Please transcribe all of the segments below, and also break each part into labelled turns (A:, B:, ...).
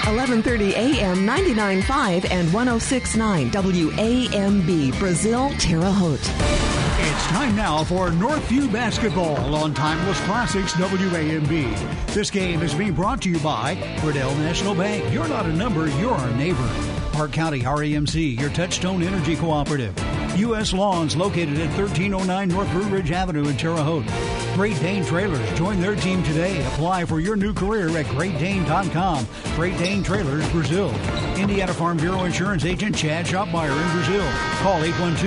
A: 1130 AM, 99.5 and 106.9 WAMB, Brazil, Terre Haute.
B: It's time now for Northview Basketball on Timeless Classics WAMB. This game is being brought to you by Riddell National Bank. You're not a number, you're our neighbor. Park County REMC, your Touchstone Energy Cooperative. U.S. Lawns, located at 1309 North Blue Ridge Avenue in Terre Haute. Great Dane Trailers, join their team today. Apply for your new career at GreatDane.com. Great Dane Trailers, Brazil. Indiana Farm Bureau Insurance Agent Chad Shopmeyer in Brazil. Call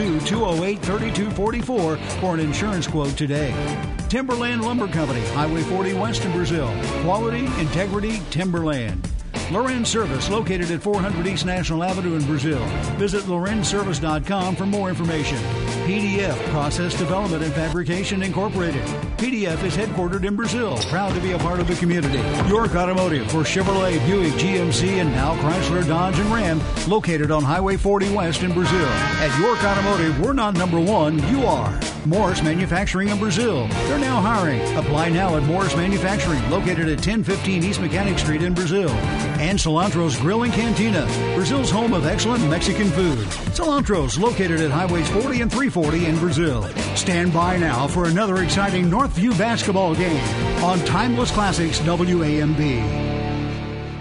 B: 812-208-3244 for an insurance quote today. Timberland Lumber Company, Highway 40 West in Brazil. Quality, integrity, Timberland. Lorenz Service, located at 400 East National Avenue in Brazil. Visit lorenzservice.com for more information. PDF, Process Development and Fabrication Incorporated. PDF is headquartered in Brazil, proud to be a part of the community. York Automotive for Chevrolet, Buick, GMC, and now Chrysler, Dodge, and Ram, located on Highway 40 West in Brazil. At York Automotive, we're not number one, you are. Morris Manufacturing in Brazil. They're now hiring. Apply now at Morris Manufacturing, located at 1015 East Mechanic Street in Brazil. And Cilantro's Grill and Cantina, Brazil's home of excellent Mexican food. Cilantro's, located at Highways 40 and 340 in Brazil. Stand by now for another exciting Northview basketball game on Timeless Classics WAMB.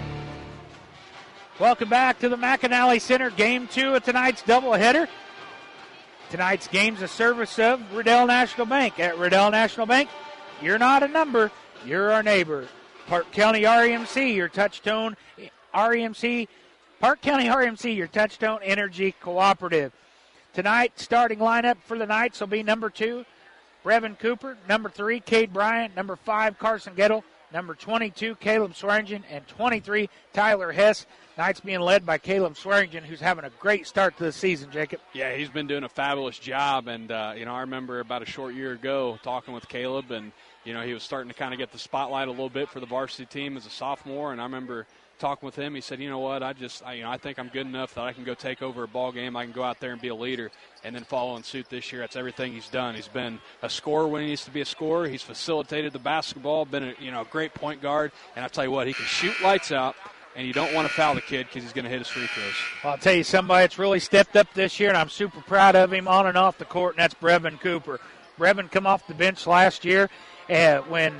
C: Welcome back to the McAnally Center, Game 2 of tonight's doubleheader. Tonight's game's a service of Riddell National Bank. At Riddell National Bank, you're not a number, you're our neighbor. Park County REMC, your Touchstone REMC. Park County REMC, your Touchstone Energy Cooperative. Tonight, starting lineup for the Knights will be number 2, Brevin Cooper. Number 3, Cade Bryant. Number 5, Carson Gettle. Number 22, Caleb Swearingen. And 23, Tyler Hess. Knights being led by Caleb Swearingen, who's having a great start to the season, Jacob.
D: Yeah, he's been doing a fabulous job. And, I remember about a short year ago talking with Caleb, and, he was starting to kind of get the spotlight a little bit for the varsity team as a sophomore. And I remember talking with him. He said, you know what, I think I'm good enough that I can go take over a ball game. I can go out there and be a leader. And then follow in suit this year. That's everything he's done. He's been a scorer when he needs to be a scorer. He's facilitated the basketball, been a great point guard. And I'll tell you what, he can shoot lights out. And you don't want to foul the kid because he's going to hit his free throws.
C: Well, I'll tell you somebody that's really stepped up this year, and I'm super proud of him on and off the court, and that's Brevin Cooper. Brevin come off the bench last year when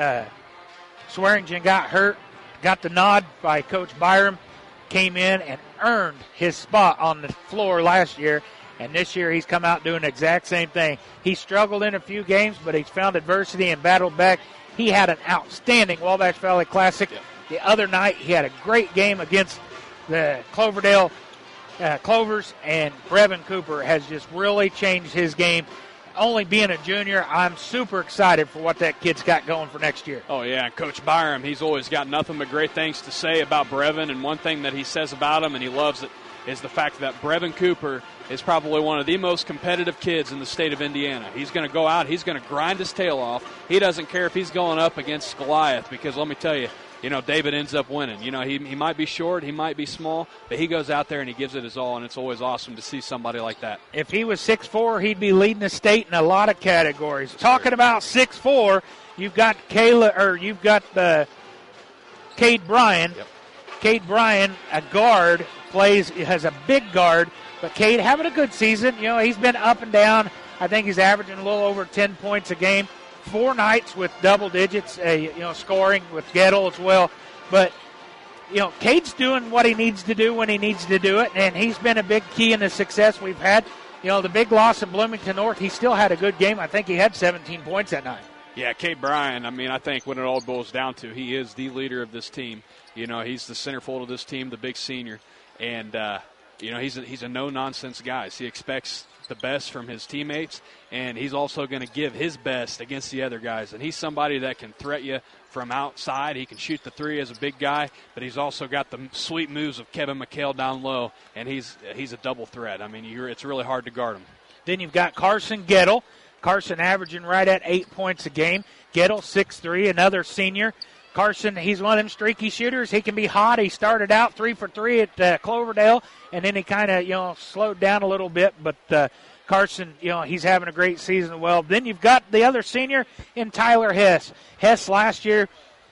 C: Swearingen got hurt, got the nod by Coach Byram, came in and earned his spot on the floor last year. And this year he's come out doing the exact same thing. He struggled in a few games, but he's found adversity and battled back. He had an outstanding Wabash Valley Classic.
D: Yep.
C: The other night, he had a great game against the Cloverdale Clovers, and Brevin Cooper has just really changed his game. Only being a junior, I'm super excited for what that kid's got going for next year.
D: Oh, yeah, Coach Byram, he's always got nothing but great things to say about Brevin, and one thing that he says about him, and he loves it, is the fact that Brevin Cooper is probably one of the most competitive kids in the state of Indiana. He's going to go out, he's going to grind his tail off. He doesn't care if he's going up against Goliath, because let me tell you, David ends up winning. He might be short, he might be small, but he goes out there and he gives it his all, and it's always awesome to see somebody like that.
C: If he was 6'4", he'd be leading the state in a lot of categories. Talking about 6'4", you've got Cade Bryan.
D: Yep.
C: Cade Bryan, a guard, has a big guard, but Cade having a good season. He's been up and down. I think he's averaging a little over 10 points a game. 4 nights with double digits, scoring with Gettle as well. But, Cade's doing what he needs to do when he needs to do it, and he's been a big key in the success we've had. The big loss in Bloomington North, he still had a good game. I think he had 17 points that night.
D: Yeah, Cade Bryan, I think when it all boils down to, he is the leader of this team. He's the centerfold of this team, the big senior. And, he's a no-nonsense guy. So he expects the best from his teammates, and he's also going to give his best against the other guys. And he's somebody that can threat you from outside. He can shoot the three as a big guy, but he's also got the sweet moves of Kevin McHale down low, and he's a double threat. It's really hard to guard him.
C: Then you've got Carson Gettle. Carson averaging right at 8 points a game. Gettle, 6'3", another senior. Carson, he's one of them streaky shooters. He can be hot. He started out 3 for 3 at Cloverdale, and then he kind of, slowed down a little bit. But Carson, he's having a great season. Well, then you've got the other senior in Tyler Hess. Hess last year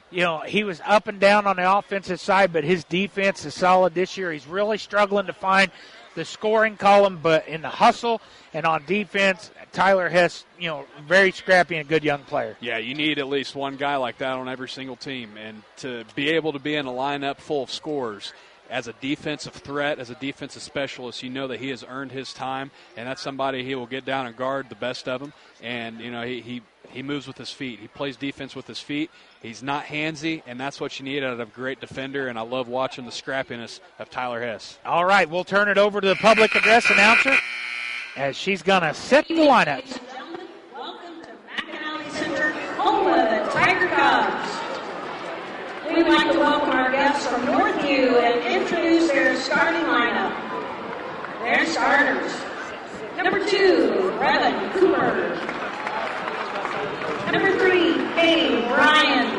C: he was up and down on the offensive side, but his defense is solid this year. He's really struggling to find the scoring column, but in the hustle and on defense, Tyler Hess, very scrappy and a good young player.
D: Yeah, you need at least one guy like that on every single team. And to be able to be in a lineup full of scorers as a defensive threat, as a defensive specialist, you know that he has earned his time, and that's somebody he will get down and guard the best of them. And, he moves with his feet. He plays defense with his feet. He's not handsy, and that's what you need out of a great defender, and I love watching the scrappiness of Tyler Hess.
C: All right, we'll turn it over to the public address announcer as she's going to set the lineups.
E: Welcome to McAnally Center, home of the Tiger Cubs. We'd like to welcome our guests from Northview and introduce their starting lineup. Their starters. Number 2, Brevin Cooper. Number 3, Cade Bryan.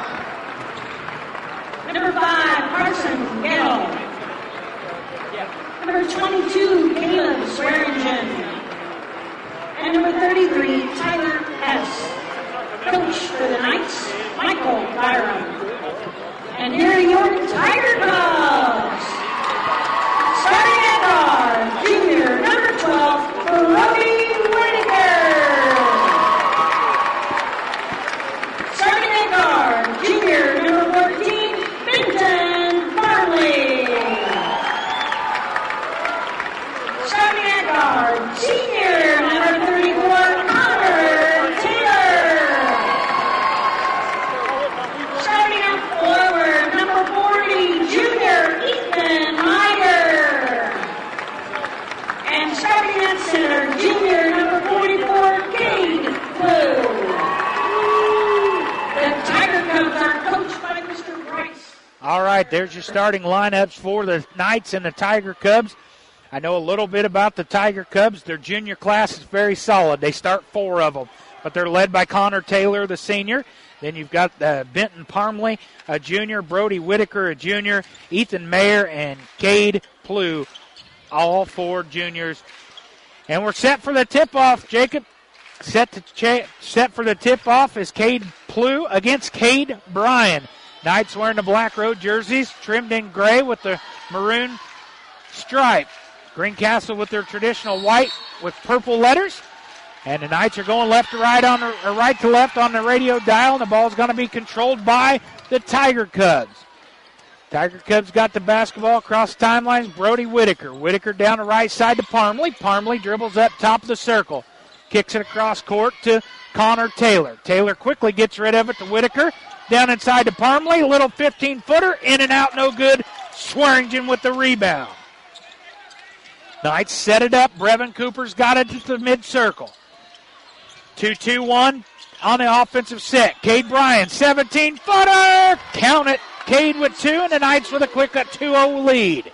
E: Number 5, Carson Gettle. Number 22, Caleb Swearingen. And number 33, Tyler Hess. Coach for the Knights, Michael Byram. And here are your Tiger Cubs. Starting at guard, junior, number 12, Brody Whitaker. Starting at guard, junior, number 14, Benton Farley. Starting at guard, senior, number 34, Connor Taylor. Starting at forward, number 40, junior, Ethan Meyer. And starting at center, junior, number 44, Cade Blue. The Tiger Cubs are coached by Mr. Bryce.
C: All right, there's your starting lineups for the Knights and the Tiger Cubs. I know a little bit about the Tiger Cubs. Their junior class is very solid. They start 4 of them, but they're led by Connor Taylor, the senior. Then you've got Benton Parmley, a junior, Brody Whitaker, a junior, Ethan Mayer, and Cade Plew, all 4 juniors. And we're set for the tip-off, Jacob. Set for the tip-off is Cade Plew against Cade Bryan. Knights wearing the black road jerseys, trimmed in gray with the maroon stripe. Greencastle with their traditional white with purple letters. And the Knights are going left to right right to left on the radio dial, and the ball's going to be controlled by the Tiger Cubs. Tiger Cubs got the basketball across the timelines. Brody Whitaker. Whitaker down the right side to Parmley. Parmley dribbles up top of the circle. Kicks it across court to Connor Taylor. Taylor quickly gets rid of it to Whitaker. Down inside to Parmley. A little 15-footer. In and out, no good. Swearingen with the rebound. Knights set it up. Brevin Cooper's got it to the mid-circle. 2-2-1 on the offensive set. Cade Bryan, 17-footer. Count it. Cade with 2, and the Knights with a quick 2-0 lead.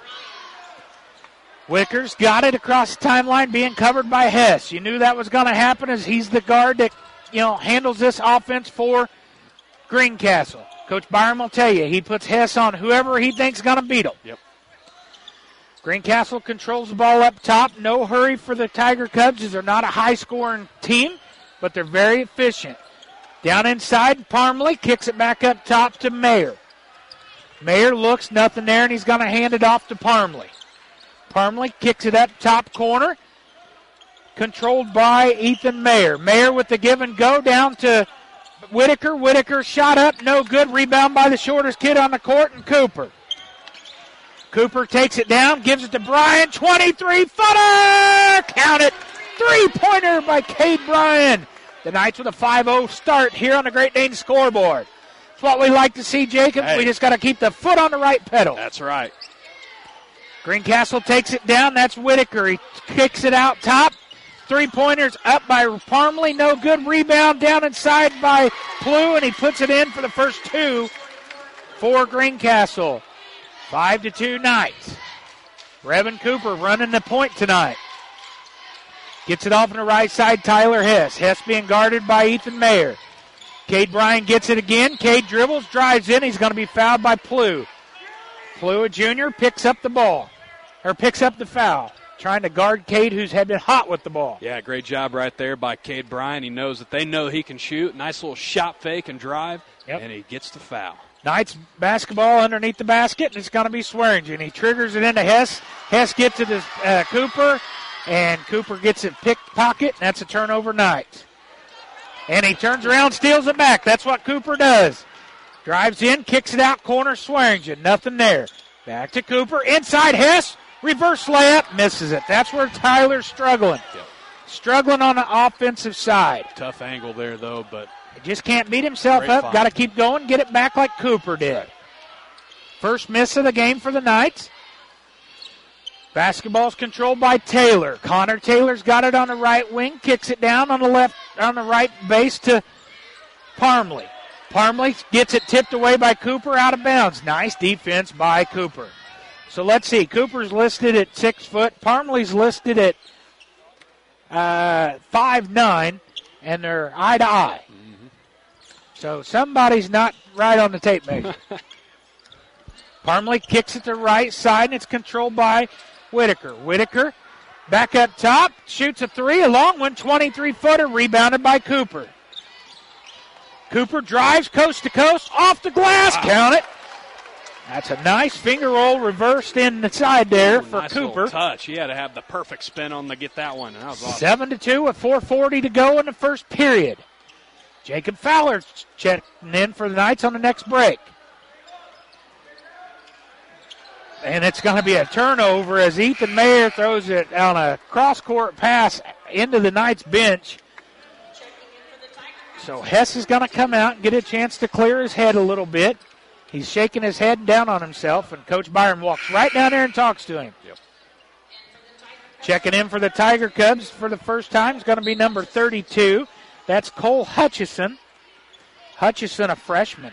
C: Whitaker's got it across the timeline, being covered by Hess. You knew that was going to happen, as he's the guard that handles this offense for Greencastle. Coach Byron will tell you he puts Hess on whoever he thinks is going to beat him.
D: Yep.
C: Greencastle controls the ball up top. No hurry for the Tiger Cubs, as they're not a high-scoring team, but they're very efficient. Down inside, Parmley kicks it back up top to Mayer. Mayer looks, nothing there, and he's going to hand it off to Parmley. Parmley kicks it up top corner, controlled by Ethan Mayer. Mayer with the give and go down to Whitaker. Whitaker shot up, no good. Rebound by the shortest kid on the court, and Cooper. Cooper takes it down, gives it to Bryan. 23-footer! Count it. 3-pointer by Cade Bryan. The Knights with a 5-0 start here on the Great Dane scoreboard. That's what we like to see, Jacob.
D: Hey.
C: We just got to keep the foot on the right pedal.
D: That's right.
C: Greencastle takes it down. That's Whitaker. He kicks it out top. 3-pointers up by Parmley. No good. Rebound down inside by Plew, and he puts it in for the first 2 for Greencastle. 5-2 Knights. Brevin Cooper running the point tonight. Gets it off on the right side, Tyler Hess. Hess being guarded by Ethan Mayer. Cade Bryan gets it again. Cade dribbles, drives in. He's going to be fouled by Plew. Plew, a junior, picks up the ball, or picks up the foul. trying to guard Cade, who's had been hot with the ball.
D: Yeah, great job right there by Cade Bryan. He knows that they know he can shoot. Nice little shot fake and drive, and he gets the foul.
C: Knights basketball underneath the basket, and it's going to be Swearingen. He triggers it into Hess. Hess gets it to Cooper, and Cooper gets it pickpocket, and that's a turnover Knights. And he turns around, steals it back. That's what Cooper does. Drives in, kicks it out, corner Swearingen. Nothing there. Back to Cooper. Inside Hess. Reverse layup. Misses it. That's where Tyler's struggling.
D: Yep. Struggling
C: on the offensive side.
D: Tough angle there, though, but
C: he just can't beat himself up. Got to keep going, get it back like Cooper did. Right. First miss of the game for the Knights. Basketball's controlled by Taylor. Connor Taylor's got it on the right wing, kicks it down on the right base to Parmley. Parmley gets it tipped away by Cooper, out of bounds. Nice defense by Cooper. So let's see. Cooper's listed at 6 foot. Parmley's listed at 5'9", and they're eye to eye. Mm-hmm. So somebody's not right on the tape measure. Parmley kicks it to the right side, and it's controlled by Whitaker. Whitaker back up top, shoots a three, a long one, 23-footer, rebounded by Cooper. Cooper drives coast to coast, off the glass, count it. That's a nice finger roll reversed in the side there for
D: nice
C: Cooper.
D: Touch. He had to have the perfect spin on to get that one. That was awesome.
C: 7-2 with 4:40 to go in the first period. Jacob Fowler checking in for the Knights on the next break. And it's going to be a turnover as Ethan Mayer throws it on a cross-court pass into the Knights bench. So Hess is going to come out and get a chance to clear his head a little bit. He's shaking his head down on himself, and Coach Byron walks right down there and talks to him.
D: Yep.
C: Checking in for the Tiger Cubs for the first time is going to be number 32. That's Cole Hutchison. Hutchison, a freshman.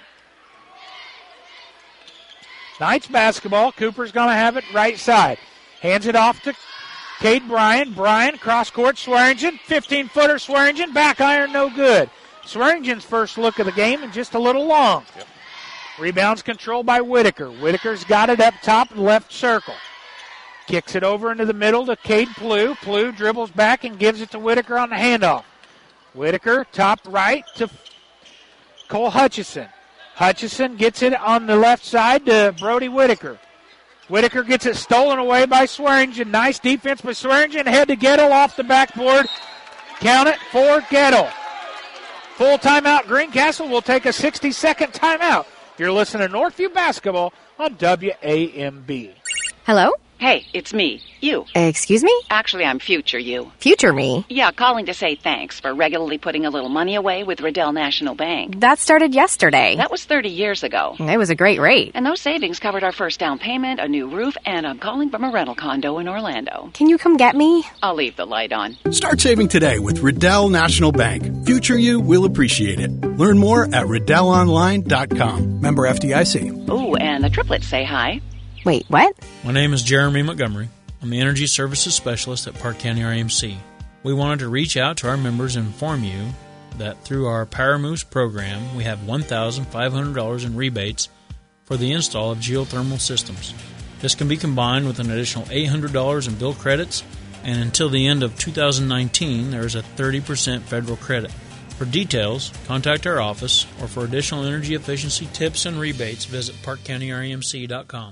C: Knights basketball. Cooper's going to have it right side. Hands it off to Cade Bryan. Bryan, cross-court, Swearingen. 15-footer, Swearingen. Back iron, no good. Swearingen's first look of the game and just a little long.
D: Yep.
C: Rebounds controlled by Whitaker. Whitaker's got it up top in left circle. Kicks it over into the middle to Cade Plew. Plew dribbles back and gives it to Whitaker on the handoff. Whitaker, top right to Cole Hutchison. Hutchison gets it on the left side to Brody Whitaker. Whitaker gets it stolen away by Swearingen. Nice defense by Swearingen. Head to Gettle off the backboard. Count it for Gettle. Full timeout. Greencastle will take a 60-second timeout. You're listening to Northview Basketball on WAMB.
F: Hello?
G: Hey, it's me. You.
F: Excuse me?
G: Actually, I'm future you.
F: Future me?
G: Yeah, calling to say thanks for regularly putting a little money away with Riddell National Bank.
F: That started yesterday.
G: That was 30 years ago.
F: It was a great rate.
G: And those savings covered our first down payment, a new roof, and I'm calling from a rental condo in Orlando.
F: Can you come get me?
G: I'll leave the light on.
H: Start saving today with Riddell National Bank. Future you will appreciate it. Learn more at RiddellOnline.com. Member FDIC.
G: Ooh, and the triplets say hi.
F: Wait, what?
I: My name is Jeremy Montgomery. I'm the Energy Services Specialist at Park County RMC. We wanted to reach out to our members and inform you that through our Power Moves program, we have $1,500 in rebates for the install of geothermal systems. This can be combined with an additional $800 in bill credits, and until the end of 2019, there is a 30% federal credit. For details, contact our office, or for additional energy efficiency tips and rebates, visit parkcountyrmc.com.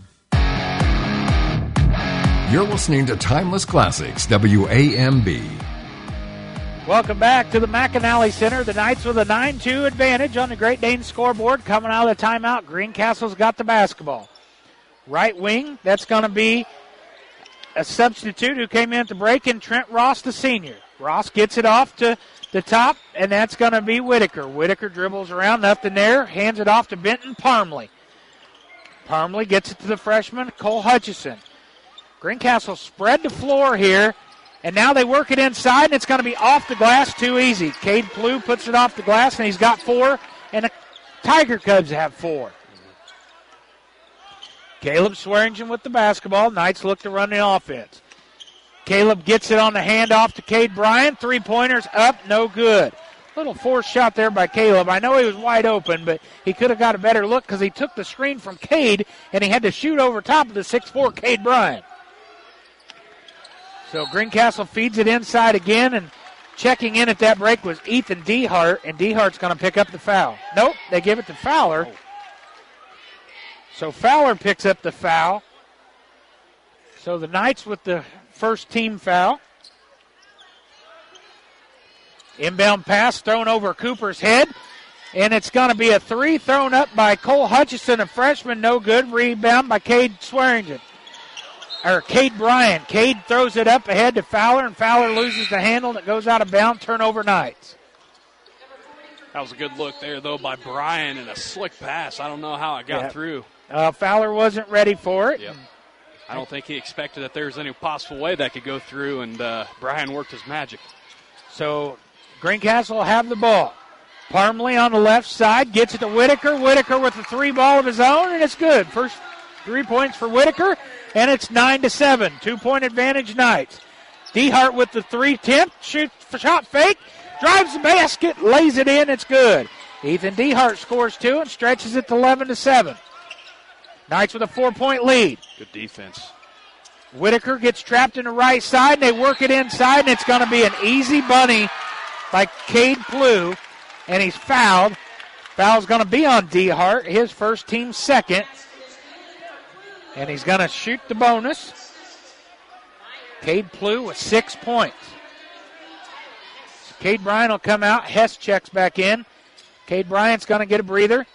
J: You're listening to Timeless Classics, WAMB.
C: Welcome back to the McAnally Center. The Knights with a 9-2 advantage on the Great Dane scoreboard. Coming out of the timeout, Greencastle's got the basketball. Right wing, that's going to be a substitute who came in at the break, and Trent Ross, the senior. Ross gets it off to the top, and that's going to be Whitaker. Whitaker dribbles around, nothing there, hands it off to Benton Parmley. Parmley gets it to the freshman, Cole Hutchison. Greencastle spread the floor here, and now they work it inside, and it's going to be off the glass, too easy. Cade Plew puts it off the glass, and he's got 4, and the Tiger Cubs have 4. Caleb Swearingen with the basketball. Knights look to run the offense. Caleb gets it on the handoff to Cade Bryan. 3-pointers up, no good. Little forced shot there by Caleb. I know he was wide open, but he could have got a better look because he took the screen from Cade, and he had to shoot over top of the 6'4" Cade Bryan. So Greencastle feeds it inside again, and checking in at that break was Ethan Dehart, and Dehart's going to pick up the foul. Nope, they give it to Fowler. So Fowler picks up the foul. So the Knights with the first team foul. Inbound pass thrown over Cooper's head, and it's going to be a three thrown up by Cole Hutchison, a freshman, no good. Rebound by Cade Swearingen. Or Cade Bryan. Cade throws it up ahead to Fowler, and Fowler loses the handle, and it goes out of bounds. Turnover Knights.
D: That was a good look there, though, by Bryan, and a slick pass. I don't know how it got through.
C: Fowler wasn't ready for it.
D: Yep. I don't think he expected that there was any possible way that could go through, and Bryan worked his magic.
C: So Greencastle will have the ball. Parmley on the left side gets it to Whitaker. Whitaker with the three ball of his own, and it's good. First 3 points for Whitaker, and it's 9-7. 2-point advantage Knights. Dehart with the three attempt, shot fake, drives the basket, lays it in, it's good. Ethan Dehart scores 2 and stretches it to 11-7. Knights with a 4-point lead.
D: Good defense.
C: Whitaker gets trapped in the right side, and they work it inside, and it's going to be an easy bunny by Cade Plew, and he's fouled. Foul's going to be on Dehart, his first, team second, and he's going to shoot the bonus. Cade Plew with 6 points. So Cade Bryan will come out. Hess checks back in. Cade Bryant's going to get a breather.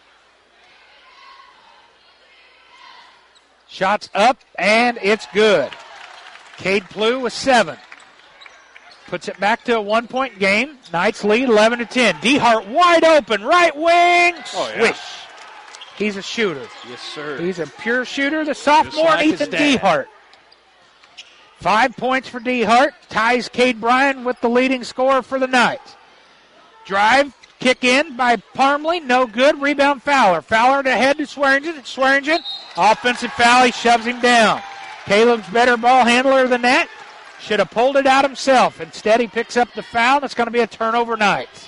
C: Shots up, and it's good. Cade Plew with 7. Puts it back to a 1-point game. Knights lead 11-10. Dehart wide open, right wing. Swish. He's a shooter.
D: Yes, sir.
C: He's a pure shooter. The sophomore, like Ethan Dehart. 5 points for Dehart. Ties Cade Bryan with the leading scorer for the Knights. Drive, kick in by Parmley. No good. Rebound Fowler. Fowler to head to Swearingen. Swearingen, offensive foul. He shoves him down. Caleb's better ball handler than that. Should have pulled it out himself. Instead, he picks up the foul, and it's going to be a turnover Knights.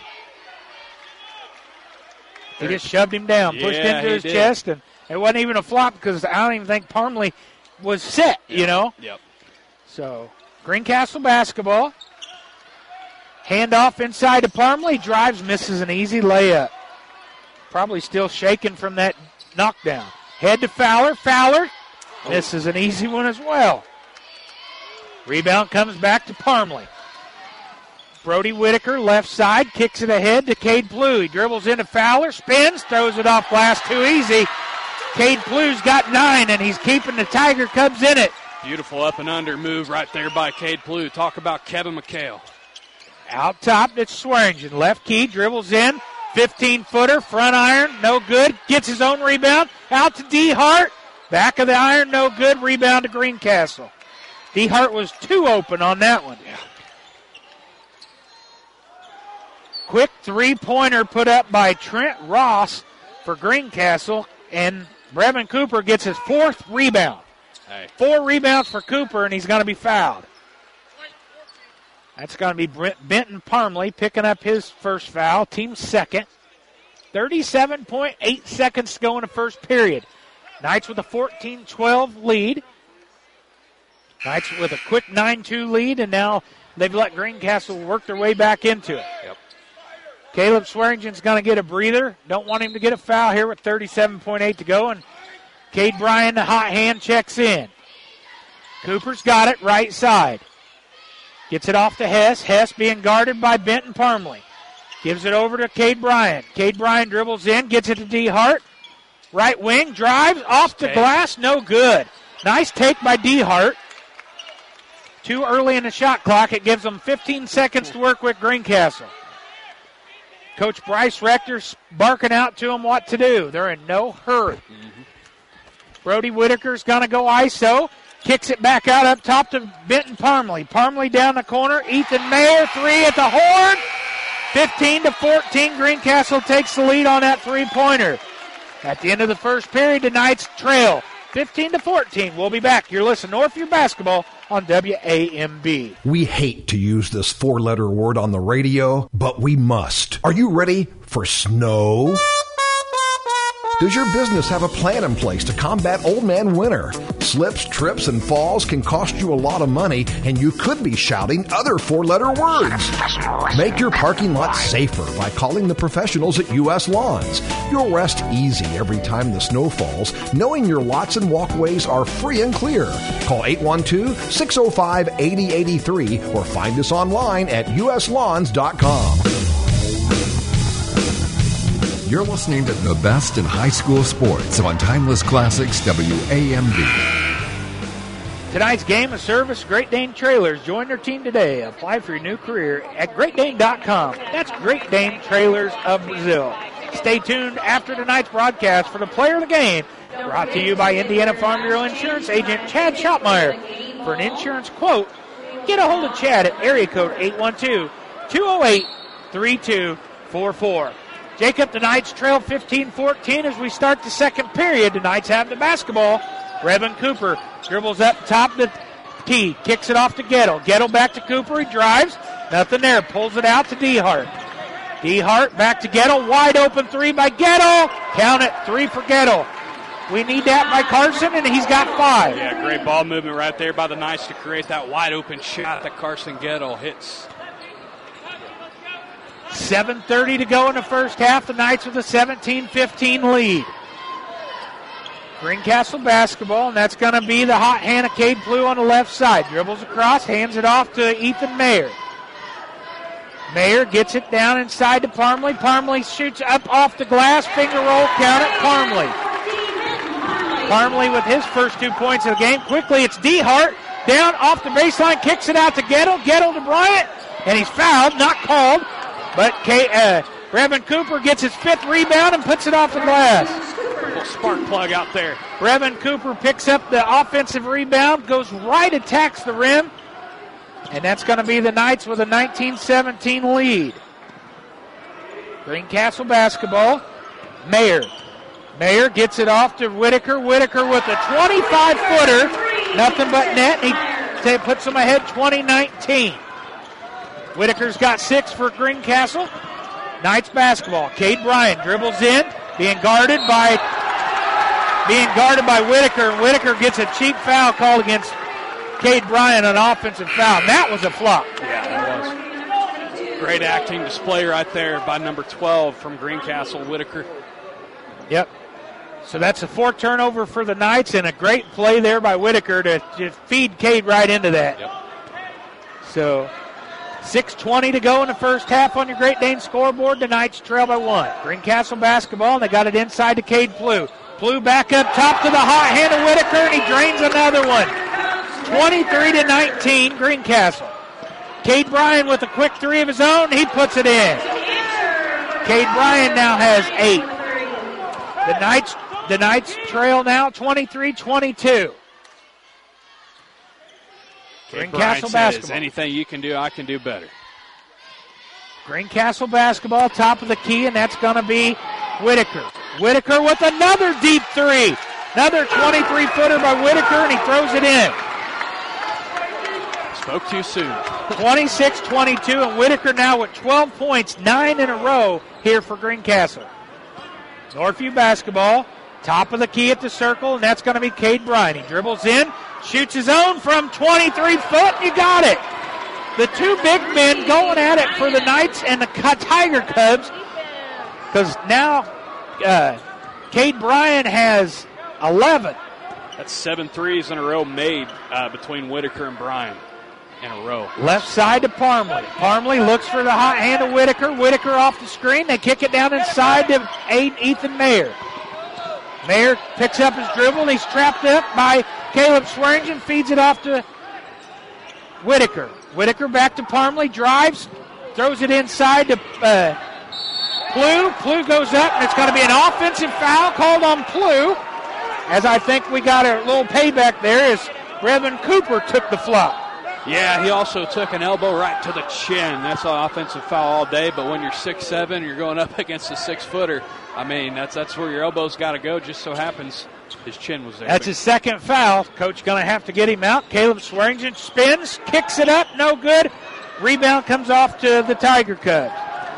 C: He just shoved him down, pushed into his chest, and it wasn't even a flop because I don't even think Parmley was set, you know.
D: Yep.
C: So, Greencastle basketball. Handoff inside to Parmley. Drives, misses an easy layup. Probably still shaking from that knockdown. Head to Fowler. Fowler misses an easy one as well. Rebound comes back to Parmley. Brody Whitaker, left side, kicks it ahead to Cade Plew. He dribbles into Fowler, spins, throws it off glass too easy. Cade Plew's got 9, and he's keeping the Tiger Cubs in it.
D: Beautiful up and under move right there by Cade Plew. Talk about Kevin McHale.
C: Out top, it's Swearingen. Left key, dribbles in. 15-footer, front iron, no good. Gets his own rebound. Out to Dehart. Back of the iron, no good. Rebound to Greencastle. Dehart was too open on that one.
D: Yeah.
C: Quick three-pointer put up by Trent Ross for Greencastle, and Brevin Cooper gets his 4th rebound. 4 rebounds for Cooper, and he's going to be fouled. That's going to be Benton Parmley picking up his first foul, team second. 37.8 seconds to go in the first period. Knights with a 14-12 lead. Knights with a quick 9-2 lead, and now they've let Greencastle work their way back into it.
D: Yep.
C: Caleb Swearingen's going to get a breather. Don't want him to get a foul here with 37.8 to go, and Cade Bryan, the hot hand, checks in. Cooper's got it, right side. Gets it off to Hess. Hess being guarded by Benton Parmley. Gives it over to Cade Bryan. Cade Bryan dribbles in, gets it to Dehart. Right wing, drives, off the glass, no good. Nice take by Dehart. Too early in the shot clock. It gives them 15 seconds to work with Greencastle. Coach Bryce Rector's barking out to them what to do. They're in no hurry. Brody Whitaker's going to go ISO. Kicks it back out up top to Benton Parmley. Parmley down the corner. Ethan Mayer, 3 at the horn. 15-14. Greencastle takes the lead on that three-pointer. At the end of the first period, the Knights trail 15-14. We'll be back. You're listening to Northview Basketball on WAMB.
K: We hate to use this 4-letter word on the radio, but we must. Are you ready for snow? Does your business have a plan in place to combat old man winter? Slips, trips, and falls can cost you a lot of money, and you could be shouting other four-letter words. Make your parking lot safer by calling the professionals at U.S. Lawns. You'll rest easy every time the snow falls, knowing your lots and walkways are free and clear. Call 812-605-8083 or find us online at uslawns.com.
J: You're listening to the best in high school sports on Timeless Classics WAMB.
C: Tonight's game of service, Great Dane Trailers. Join their team today. Apply for your new career at GreatDane.com. That's Great Dane Trailers of Brazil. Stay tuned after tonight's broadcast for the player of the game, brought to you by Indiana Farm Bureau Insurance Agent Chad Schottmeyer. For an insurance quote, get a hold of Chad at area code 812-208-3244. Jacob, the Knights trail 15-14 as we start the second period. The Knights have the basketball. Revan Cooper dribbles up top the key, kicks it off to Gettle. Gettle back to Cooper. He drives. Nothing there. Pulls it out to DeHart. DeHart back to Gettle. Wide open three by Gettle. Count it. 3 for Gettle. We need that by Carson, and he's got 5.
D: Yeah, great ball movement right there by the Knights to create that wide open shot that Carson Gettle hits.
C: 7:30 to go in the first half. The Knights with a 17-15 lead. Greencastle basketball, and that's going to be the hot hand of Cade Blue on the left side. Dribbles across, hands it off to Ethan Mayer. Mayer gets it down inside to Parmley. Parmley shoots up off the glass. Finger roll, count it, Parmley. Parmley with his first 2 points of the game. Quickly, it's DeHart. Down off the baseline, kicks it out to Gettle. Gettle to Bryant, and he's fouled, not called. But Revan Cooper gets his 5th rebound and puts it off the glass.
D: Little spark plug out there.
C: Revan Cooper picks up the offensive rebound, goes right, attacks the rim, and that's going to be the Knights with a 19-17 lead. Greencastle basketball. Mayer. Mayer gets it off to Whitaker. Whitaker with a 25-footer. Nothing but net. He puts them ahead 20-19. Whitaker's got 6 for Greencastle. Knights basketball. Cade Bryan dribbles in, being guarded by Whitaker, and Whitaker gets a cheap foul called against Cade Bryan, an offensive foul. And that was a flop.
D: Yeah, that was. Great acting display right there by number 12 from Greencastle, Whitaker.
C: Yep. So that's a 4 turnover for the Knights, and a great play there by Whitaker to just feed Cade right into that.
D: Yep.
C: So 6:20 to go in the first half on your Great Dane scoreboard. The Knights trail by 1. Greencastle basketball, and they got it inside to Cade Plew. Plew back up top to the hot hand of Whitaker, and he drains another one. 23-19, Greencastle. Cade Bryan with a quick 3 of his own. He puts it in. Cade Bryan now has 8. The Knights trail now 23-22. Greencastle basketball.
D: Anything you can do, I can do better.
C: Greencastle basketball, top of the key, and that's going to be Whitaker. Whitaker with another deep 3. Another 23-footer by Whitaker, and he throws it in.
D: Spoke too soon.
C: 26-22, and Whitaker now with 12 points, 9 in a row here for Greencastle. Northview basketball, top of the key at the circle, and that's going to be Cade Bryan. He dribbles in, shoots his own from 23 foot, and you got it. The 2 big men going at it for the Knights and the Tiger Cubs, because now Cade Bryan has 11.
D: That's 7 threes in a row made between Whitaker and Bryan in a row.
C: Left side to Parmley. Parmley looks for the hot hand of Whitaker. Whitaker off the screen. They kick it down inside to Ethan Mayer. Mayer picks up his dribble, and he's trapped up by Caleb Swearingen, feeds it off to Whitaker. Whitaker back to Parmley, drives, throws it inside to Plew. Plew goes up, and it's going to be an offensive foul called on Plew, as I think we got a little payback there as Revan Cooper took the flop.
D: Yeah, he also took an elbow right to the chin. That's an offensive foul all day, but when you're 6'7", you're going up against a 6-footer. I mean, that's where your elbow's got to go. Just so happens his chin was there.
C: That's his second foul. Coach going to have to get him out. Caleb Swearingen spins, kicks it up, no good. Rebound comes off to the Tiger Cubs.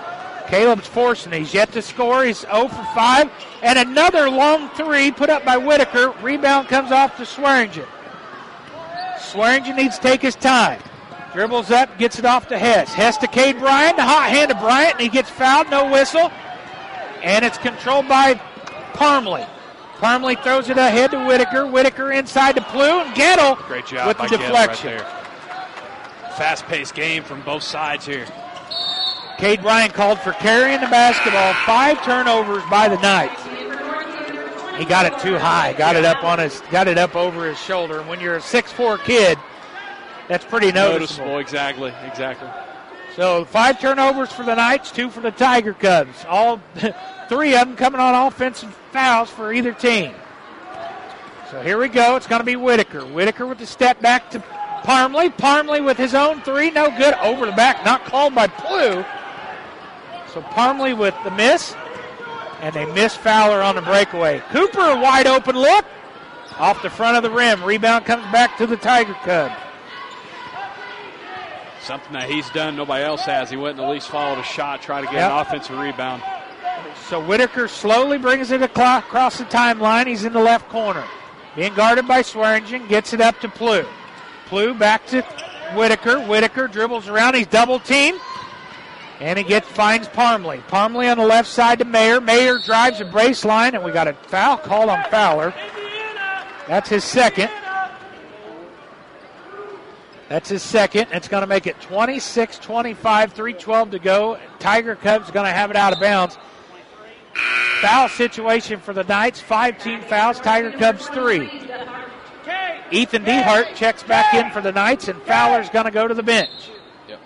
C: Caleb's forcing. He's yet to score. He's 0 for 5. And another long three put up by Whitaker. Rebound comes off to Swearingen. Swearingen needs to take his time. Dribbles up, gets it off to Hess. Hess to Cade Bryant. The hot hand of Bryant, and he gets fouled. No whistle. And it's controlled by Parmley. Parmley throws it ahead to Whitaker. Whitaker inside to Plew, and Gettle
D: great job
C: with the deflection.
D: Right there. Fast-paced game from both sides here.
C: Cade Bryant called for carrying the basketball. 5 turnovers by the Knights. He got it too high. Got it up over his shoulder. And when you're a 6'4" kid, that's pretty noticeable.
D: Exactly.
C: So 5 turnovers for the Knights, 2 for the Tiger Cubs. All 3 of them coming on offensive fouls for either team. So here we go. It's going to be Whitaker. Whitaker with the step back to Parmley. Parmley with his own 3. No good. Over the back. Not called by Plew. So Parmley with the miss. And they miss Fowler on the breakaway. Cooper, a wide open look. Off the front of the rim. Rebound comes back to the Tiger Cubs.
D: Something that he's done, nobody else has. He went and at least followed a shot, try to get an offensive rebound.
C: So Whitaker slowly brings it across the timeline. He's in the left corner. Being guarded by Swearingen, gets it up to Plew. Plew back to Whitaker. Whitaker dribbles around. He's double teamed. And he finds Parmley. Parmley on the left side to Mayer. Mayer drives a baseline, and we got a foul called on Fowler. That's his second. It's going to make it 26-25, 3:12 to go. Tiger Cubs going to have it out of bounds. Foul situation for the Knights, 5 team fouls, Tiger Cubs 3. Ethan DeHart checks back in for the Knights, and Fowler's going to go to the bench.
D: Yep.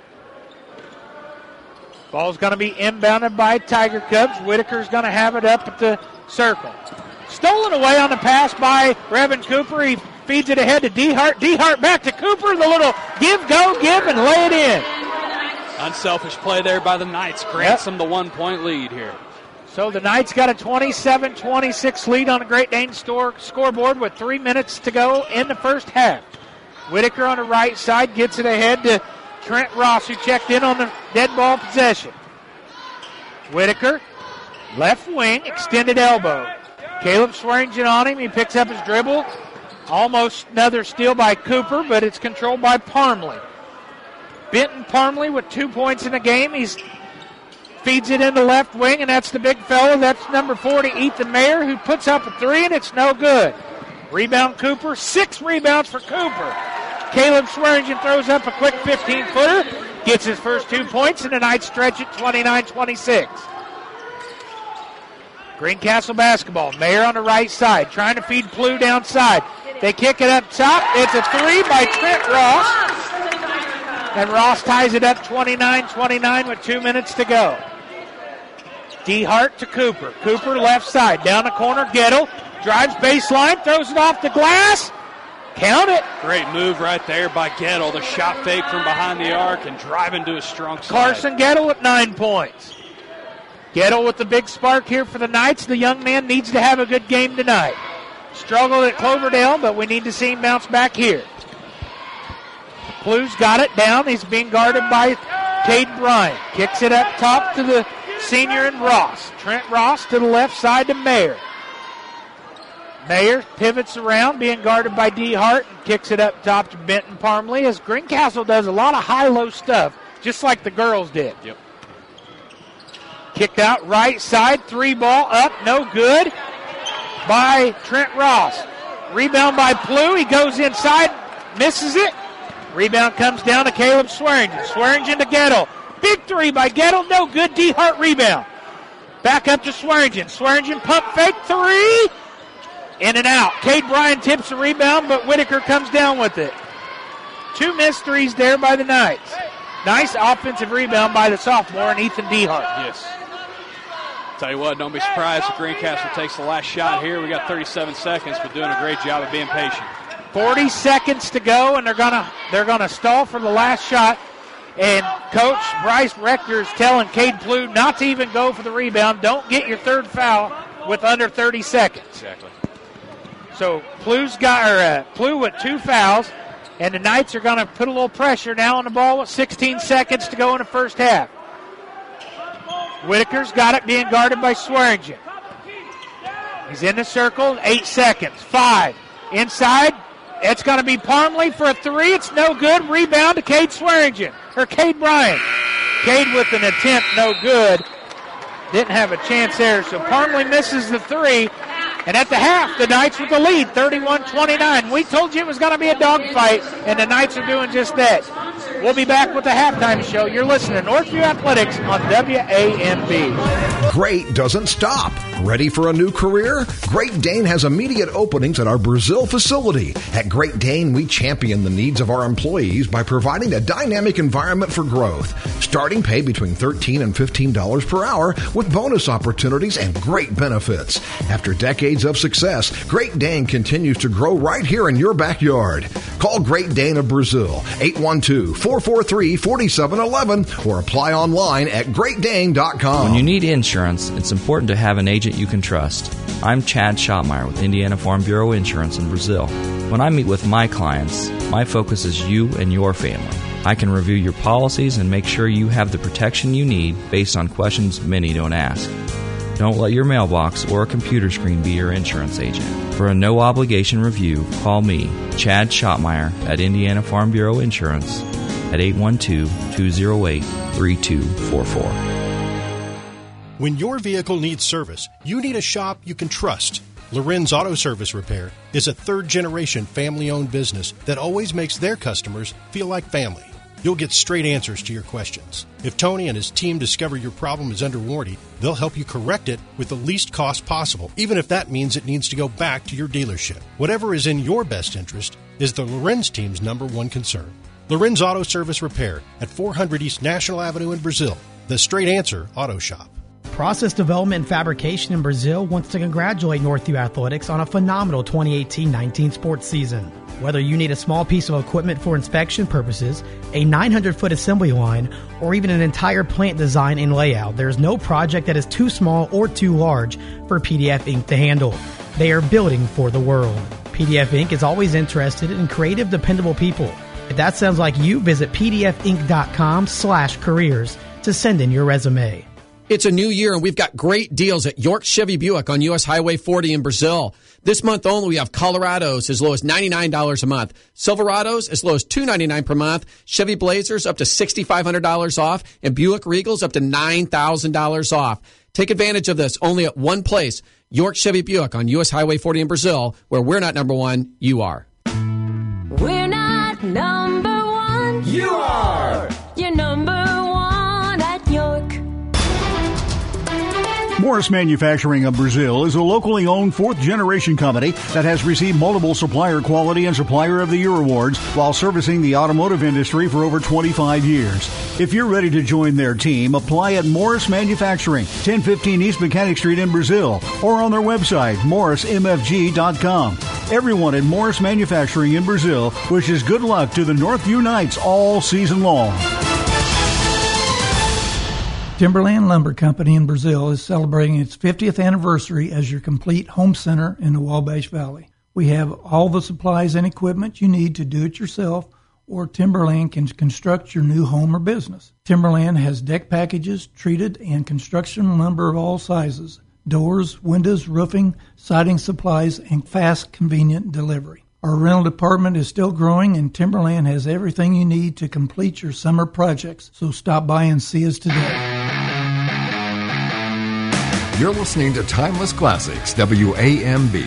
C: Ball's going to be inbounded by Tiger Cubs. Whitaker's going to have it up at the circle. Stolen away on the pass by Revan Cooper. He feeds it ahead to DeHart. DeHart back to Cooper. The little give, and lay it in.
D: Unselfish play there by the Knights. Grants them the 1-point lead here.
C: So the Knights got a 27-26 lead on the Great Dane scoreboard with 3 minutes to go in the first half. Whitaker on the right side gets it ahead to Trent Ross, who checked in on the dead ball possession. Whitaker, left wing, extended elbow. Caleb Swearingen on him. He picks up his dribble. Almost another steal by Cooper, but it's controlled by Parmley. Benton Parmley with 2 points in the game. He feeds it in the left wing, and that's the big fella. That's number 40, Ethan Mayer, who puts up a 3, and it's no good. Rebound Cooper. 6 rebounds for Cooper. Caleb Swearingen throws up a quick 15-footer. Gets his first 2 points, and the Knights stretch it 29-26. Greencastle basketball. Mayer on the right side, trying to feed Plew downside. They kick it up top. It's a 3 by Trent Ross. And Ross ties it up 29-29 with 2 minutes to go. DeHart to Cooper. Cooper left side, down the corner. Gettle drives baseline, throws it off the glass. Count it.
D: Great move right there by Gettle. The shot fake from behind the arc and driving to his strong side.
C: Carson Gettle with 9 points. Gettle with the big spark here for the Knights. The young man needs to have a good game tonight. Struggled at Cloverdale, but we need to see him bounce back here. Plew's got it down. He's being guarded by Cade Bryant. Kicks it up top to the senior and Ross. Trent Ross to the left side to Mayer. Mayer pivots around, being guarded by DeHart, and kicks it up top to Benton Parmley, as Greencastle does a lot of high-low stuff, just like the girls did.
D: Yep.
C: Kicked out right side, 3 ball up, no good by Trent Ross. Rebound by Plew. He goes inside, misses it. Rebound comes down to Caleb Swearingen. Swearingen to Gettle. Big 3 by Gettle, no good. DeHart rebound. Back up to Swearingen. Swearingen pump fake 3. In and out. Cade Bryant tips the rebound, but Whitaker comes down with it. 2 missed threes there by the Knights. Nice offensive rebound by the sophomore and Ethan DeHart.
D: Yes. Tell you what, don't be surprised if Greencastle takes the last shot here. We got 37 seconds, but doing a great job of being patient.
C: 40 seconds to go, and they're gonna stall for the last shot. And Coach Bryce Rector is telling Cade Plew not to even go for the rebound. Don't get your 3rd foul with under 30 seconds.
D: Exactly.
C: So Plew with 2 fouls, and the Knights are going to put a little pressure now on the ball with 16 seconds to go in the first half. Whitaker's got it, being guarded by Swearingen. He's in the circle, 8 seconds. 5. Inside, it's going to be Parmley for a 3. It's no good. Rebound to Cade Swearingen, or Cade Bryant. Cade with an attempt, no good. Didn't have a chance there, so Parmley misses the 3. And at the half, the Knights with the lead, 31-29. We told you it was going to be a dogfight, and the Knights are doing just that. We'll be back with the halftime show. You're listening to Northview Athletics on WAMB.
K: Great doesn't stop. Ready for a new career? Great Dane has immediate openings at our Brazil facility. At Great Dane, we champion the needs of our employees by providing a dynamic environment for growth. Starting pay between $13 and $15 per hour with bonus opportunities and great benefits. After decades of success, Great Dane continues to grow right here in your backyard. Call Great Dane of Brazil, 812-443-4711, or apply online at greatdane.com.
L: When you need insurance, it's important to have an agent you can trust. I'm Chad Schottmeyer with Indiana Farm Bureau Insurance in Brazil. When I meet with my clients, my focus is you and your family. I can review your policies and make sure you have the protection you need based on questions many don't ask. Don't let your mailbox or a computer screen be your insurance agent. For a no-obligation review, call me, Chad Schottmeyer, at Indiana Farm Bureau Insurance at 812-208-3244.
M: When your vehicle needs service, you need a shop you can trust. Lorenz Auto Service Repair is a third-generation family-owned business that always makes their customers feel like family. You'll get straight answers to your questions. If Tony and his team discover your problem is under warranty, they'll help you correct it with the least cost possible, even if that means it needs to go back to your dealership. Whatever is in your best interest is the Lorenz team's #1 concern. Lorenz Auto Service Repair at 400 East National Avenue in Brazil. The Straight Answer Auto Shop.
N: Process Development and Fabrication in Brazil wants to congratulate Northview Athletics on a phenomenal 2018-19 sports season. Whether you need a small piece of equipment for inspection purposes, a 900-foot assembly line, or even an entire plant design and layout, there's no project that is too small or too large for PDF Inc. to handle. They are building for the world. PDF Inc. is always interested in creative, dependable people. If that sounds like you, visit pdfinc.com/careers to send in your resume.
O: It's a new year, and we've got great deals at York Chevy Buick on U.S. Highway 40 in Brazil. This month only, we have Colorados as low as $99 a month, Silverados as low as $299 per month, Chevy Blazers up to $6,500 off, and Buick Regals up to $9,000 off. Take advantage of this only at one place, York Chevy Buick on U.S. Highway 40 in Brazil, where we're not #1, you are.
P: We're not #1.
Q: You are.
P: You're #1 at York.
B: Morris Manufacturing of Brazil is a locally owned fourth-generation company that has received multiple Supplier Quality and Supplier of the Year awards while servicing the automotive industry for over 25 years. If you're ready to join their team, apply at Morris Manufacturing, 1015 East Mechanic Street in Brazil, or on their website, morrismfg.com. Everyone at Morris Manufacturing in Brazil wishes good luck to the Northview Knights all season long.
R: Timberland Lumber Company in Brazil is celebrating its 50th anniversary as your complete home center in the Wabash Valley. We have all the supplies and equipment you need to do it yourself, or Timberland can construct your new home or business. Timberland has deck packages, treated and construction lumber of all sizes, doors, windows, roofing, siding supplies, and fast, convenient delivery. Our rental department is still growing, and Timberland has everything you need to complete your summer projects. So stop by and see us today.
J: You're listening to Timeless Classics, WAMB.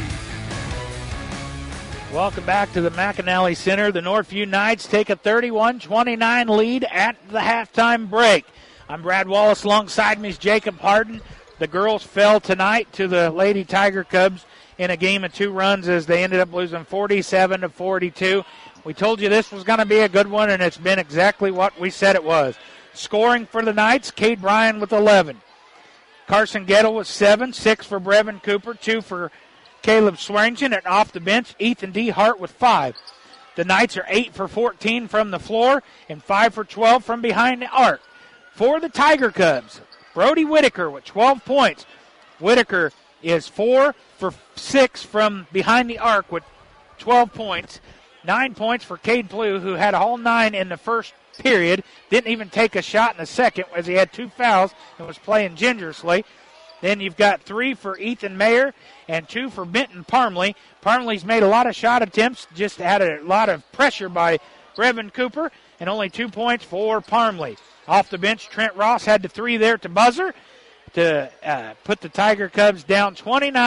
C: Welcome back to the McAnally Center. The Northview Knights take a 31-29 lead at the halftime break. I'm Brad Wallace. Alongside me is Jacob Harden. The girls fell tonight to the Lady Tiger Cubs in a game of 2 runs as they ended up losing 47-42. We told you this was going to be a good one, and it's been exactly what we said it was. Scoring for the Knights, Cade Bryan with 11. Carson Gettle with 7, 6 for Brevin Cooper, 2 for Caleb Swearingen, and off the bench, Ethan D. Hart with 5. The Knights are 8 for 14 from the floor and 5 for 12 from behind the arc. For the Tiger Cubs, Brody Whitaker with 12 points. Whitaker is 4 for 6 from behind the arc with 12 points. 9 points for Cade Blue, who had all 9 in the first period. Didn't even take a shot in the second as he had 2 fouls and was playing gingerly. Then you've got 3 for Ethan Mayer and 2 for Benton Parmley. Parmley's made a lot of shot attempts, just had a lot of pressure by Brevin Cooper, and only 2 points for Parmley. Off the bench, Trent Ross had the 3 there to buzzer to put the Tiger Cubs down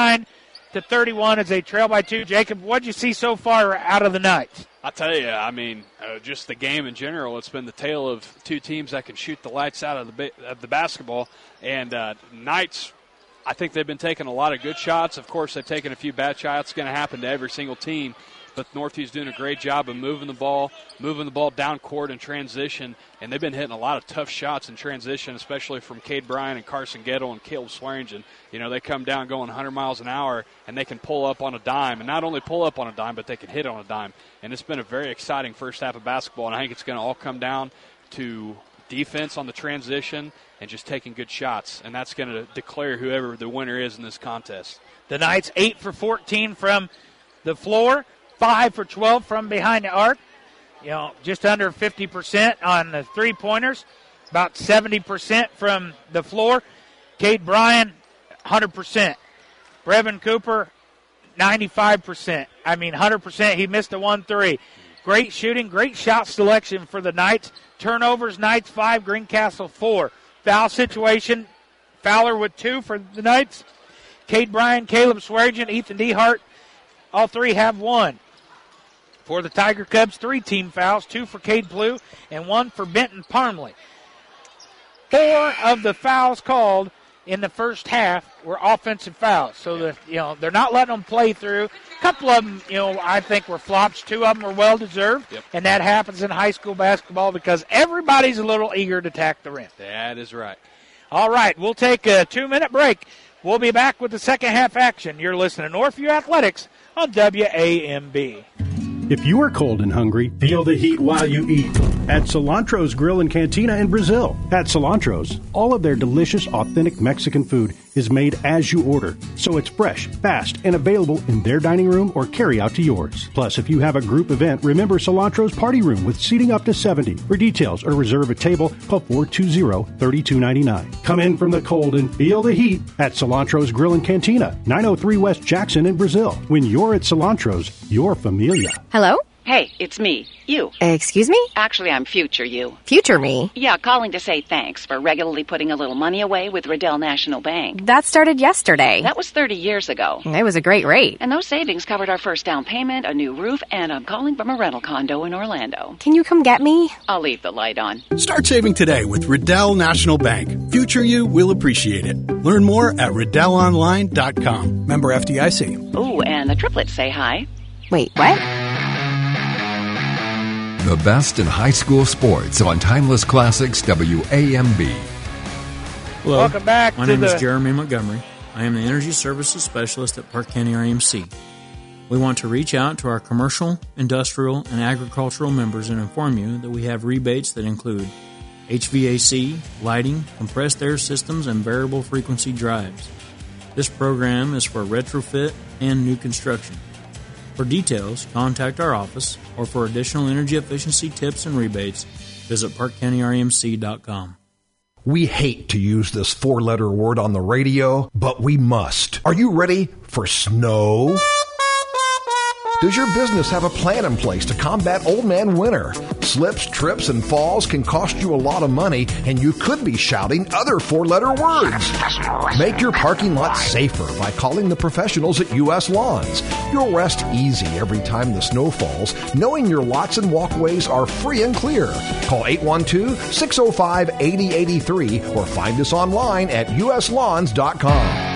C: 29-31 as they trail by 2. Jacob, what did you see so far out of the Knights?
D: I tell you, I mean, just the game in general, it's been the tale of 2 teams that can shoot the lights out of the basketball. And Knights, I think they've been taking a lot of good shots. Of course, they've taken a few bad shots. It's going to happen to every single team. But Northview's doing a great job of moving the ball down court in transition. And they've been hitting a lot of tough shots in transition, especially from Cade Bryan and Carson Gettle and Caleb Swearingen. You know, they come down going 100 miles an hour, and they can pull up on a dime. And not only pull up on a dime, but they can hit on a dime. And it's been a very exciting first half of basketball, and I think it's going to all come down to defense on the transition and just taking good shots. And that's going to declare whoever the winner is in this contest.
C: The Knights 8 for 14 from the floor, 5 for 12 from behind the arc. You know, just under 50% on the three-pointers, about 70% from the floor. Cade Bryan, 100%. Brevin Cooper, 95%. 100%. He missed a 1-3. Great shooting, great shot selection for the Knights. Turnovers, Knights 5, Greencastle 4. Foul situation, Fowler with 2 for the Knights. Cade Bryan, Caleb Swearingen, Ethan Dehart, all 3 have 1. For the Tiger Cubs, 3 team fouls, 2 for Cade Plew and 1 for Benton Parmley. 4 of the fouls called in the first half were offensive fouls. So they're not letting them play through. A couple of them, I think were flops. 2 of them were well-deserved.
D: Yep.
C: And that happens in high school basketball because everybody's a little eager to attack the rim.
D: That is right.
C: All right, we'll take a 2-minute break. We'll be back with the second half action. You're listening to Northview Athletics on WAMB.
M: If you are cold and hungry, feel the heat while you eat at Cilantro's Grill and Cantina in Brazil. At Cilantro's, all of their delicious, authentic Mexican food is made as you order, so it's fresh, fast, and available in their dining room or carry out to yours. Plus, if you have a group event, remember Cilantro's Party Room with seating up to 70. For details or reserve a table, call 420-3299. Come in from the cold and feel the heat at Cilantro's Grill and Cantina, 903 West Jackson in Brazil. When you're at Cilantro's, you're familia.
F: Hello?
G: Hey, it's me. You.
F: Excuse me?
G: Actually, I'm future you.
F: Future me?
G: Yeah, calling to say thanks for regularly putting a little money away with Riddell National Bank.
F: That started yesterday.
G: That was 30 years ago.
F: It was a great rate.
G: And those savings covered our first down payment, a new roof, and I'm calling from a rental condo in Orlando.
F: Can you come get me?
G: I'll leave the light on.
H: Start saving today with Riddell National Bank. Future you will appreciate it. Learn more at RiddellOnline.com. Member FDIC.
G: Ooh, and the triplets say hi.
F: Wait, what?
J: The best in high school sports on Timeless Classics WAMB.
I: Hello.
C: Welcome back.
I: My name is Jeremy Montgomery. I am the Energy Services Specialist at Park County RMC. We want to reach out to our commercial, industrial, and agricultural members and inform you that we have rebates that include HVAC, lighting, compressed air systems, and variable frequency drives. This program is for retrofit and new construction. For details, contact our office, or for additional energy efficiency tips and rebates, visit parkcountyrmc.com.
K: We hate to use this 4-letter word on the radio, but we must. Are you ready for snow? Does your business have a plan in place to combat old man winter? Slips, trips, and falls can cost you a lot of money, and you could be shouting other 4-letter words. Make your parking lot safer by calling the professionals at U.S. Lawns. You'll rest easy every time the snow falls, knowing your lots and walkways are free and clear. Call 812-605-8083 or find us online at uslawns.com.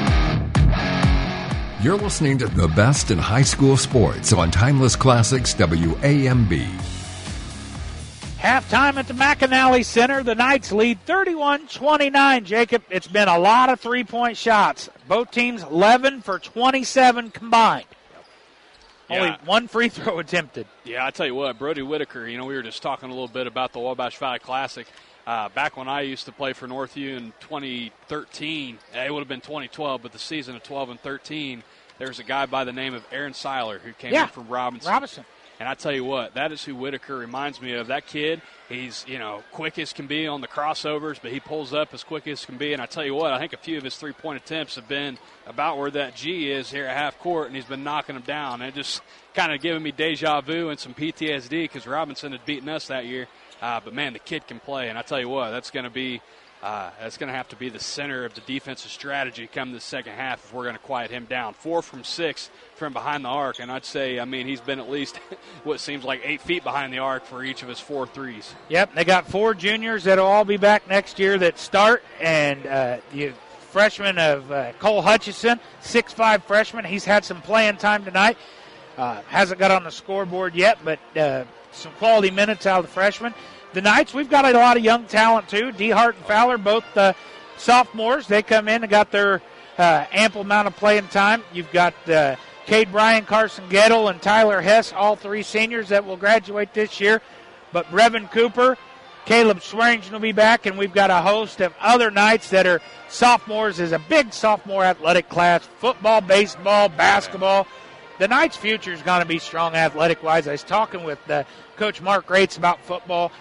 J: You're listening to the best in high school sports on Timeless Classics WAMB.
C: Halftime at the McAnally Center. The Knights lead 31-29. Jacob, it's been a lot of three-point shots. Both teams 11 for 27 combined.
D: Yeah.
C: Only one free throw attempted.
D: Yeah, I tell you what, Brody Whitaker, we were just talking a little bit about the Wabash Valley Classic. Back when I used to play for Northview in 2013, it would have been 2012, but the season of 12 and 13, there's a guy by the name of Aaron Seiler who came in from Robinson. And I tell you what, that is who Whitaker reminds me of. That kid, he's, quick as can be on the crossovers, but he pulls up as quick as can be. And I tell you what, I think a few of his three-point attempts have been about where that G is here at half court, and he's been knocking them down. And it just kind of giving me deja vu and some PTSD because Robinson had beaten us that year. But, man, the kid can play. And I tell you what, that's going to have to be the center of the defensive strategy come the second half if we're going to quiet him down. 4 from 6 from behind the arc, and I'd say, he's been at least what seems like 8 feet behind the arc for each of his 4 threes.
C: Yep, they got 4 juniors that will all be back next year that start, and the freshman of Cole Hutchison, 6'5" freshman. He's had some playing time tonight. Hasn't got on the scoreboard yet, but some quality minutes out of the freshman. The Knights, we've got a lot of young talent, too. DeHart and Fowler, both sophomores. They come in and got their ample amount of playing time. You've got Cade Bryan, Carson Gettle, and Tyler Hess, all 3 seniors that will graduate this year. But Brevin Cooper, Caleb Swearingen will be back, and we've got a host of other Knights that are sophomores. There's a big sophomore athletic class, football, baseball, basketball. The Knights' future is going to be strong athletic-wise. I was talking with Coach Mark Rates about football.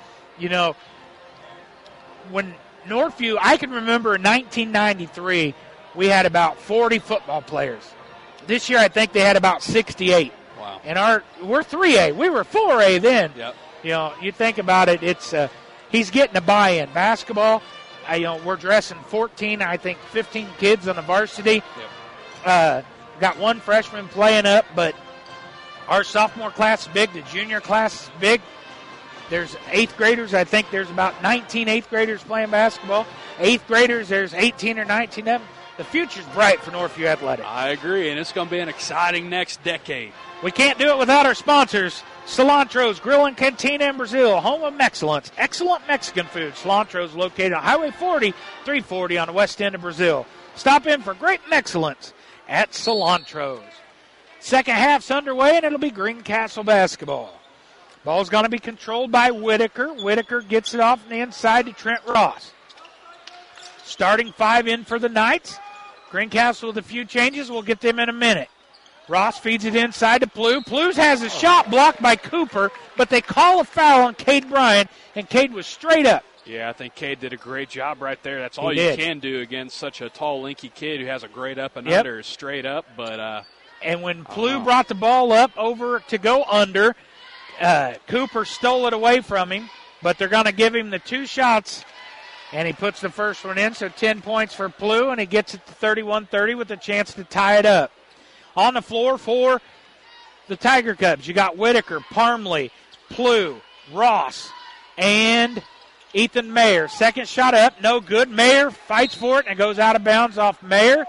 C: When Northview, I can remember in 1993, we had about 40 football players. This year, I think they had about 68.
D: Wow.
C: And we're 3A. We were 4A then.
D: Yep.
C: You think about it, it's he's getting a buy-in. Basketball, we're dressing 14, I think 15 kids on the varsity.
D: Yep.
C: Got 1 freshman playing up, but our sophomore class is big. The junior class is big. There's 8th graders. I think there's about 19 8th graders playing basketball. 8th graders, there's 18 or 19 of them. The future's bright for Northview Athletics.
D: I agree, and it's going to be an exciting next decade.
C: We can't do it without our sponsors. Cilantro's Grill and Cantina in Brazil, home of excellence. Excellent Mexican food. Cilantro's located on Highway 40, 340 on the west end of Brazil. Stop in for great excellence at Cilantro's. Second half's underway, and it'll be Greencastle basketball. Ball's going to be controlled by Whitaker. Whitaker gets it off on the inside to Trent Ross. Starting 5 in for the Knights. Greencastle with a few changes. We'll get them in a minute. Ross feeds it inside to Plew. Plew has a shot blocked by Cooper, but they call a foul on Cade Bryan, and Cade was straight up.
D: Yeah, I think Cade did a great job right there. That's all you can do against such a tall, lanky kid who has a great up and under, straight up. But
C: and when Plew brought the ball up over to go under, Cooper stole it away from him, but they're going to give him the 2 shots, and he puts the first one in, so 10 points for Plew, and he gets it to 31-30 with a chance to tie it up. On the floor for the Tiger Cubs, you got Whitaker, Parmley, Plew, Ross, and Ethan Mayer. Second shot up, no good. Mayer fights for it and goes out of bounds off Mayer.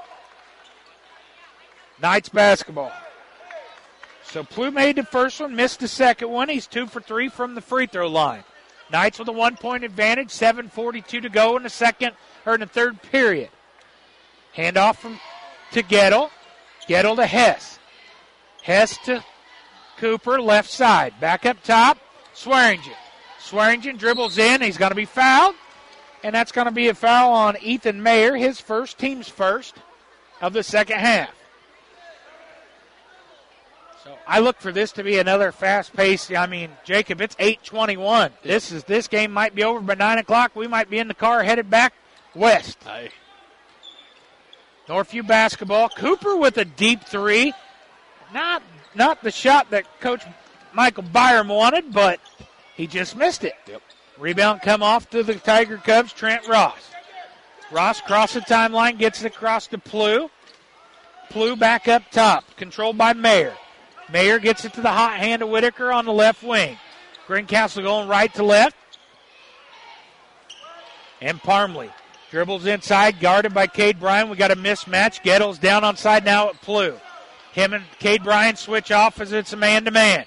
C: Knights basketball. So Plew made the first one, missed the second one. He's 2 for 3 from the free throw line. Knights with a 1-point advantage, 7:42 to go in the third period. Handoff to Gettle. Gettle to Hess. Hess to Cooper, left side. Back up top, Swearingen. Swearingen dribbles in. He's going to be fouled. And that's going to be a foul on Ethan Mayer, his first, team's first of the second half. So I look for this to be another fast-paced. Jacob, it's 8:21. This game might be over by 9 o'clock. We might be in the car headed back west.
D: Aye.
C: Northview basketball. Cooper with a deep 3. Not the shot that Coach Michael Byram wanted, but he just missed it.
D: Yep.
C: Rebound come off to the Tiger Cubs, Trent Ross. Ross cross the timeline, gets it across to Plew. Plew back up top, controlled by Mayer. Mayer gets it to the hot hand of Whitaker on the left wing. Greencastle going right to left. And Parmley dribbles inside, guarded by Cade Bryan. We got a mismatch. Gettle's down on side now at Plew. Him and Cade Bryan switch off as it's a man-to-man.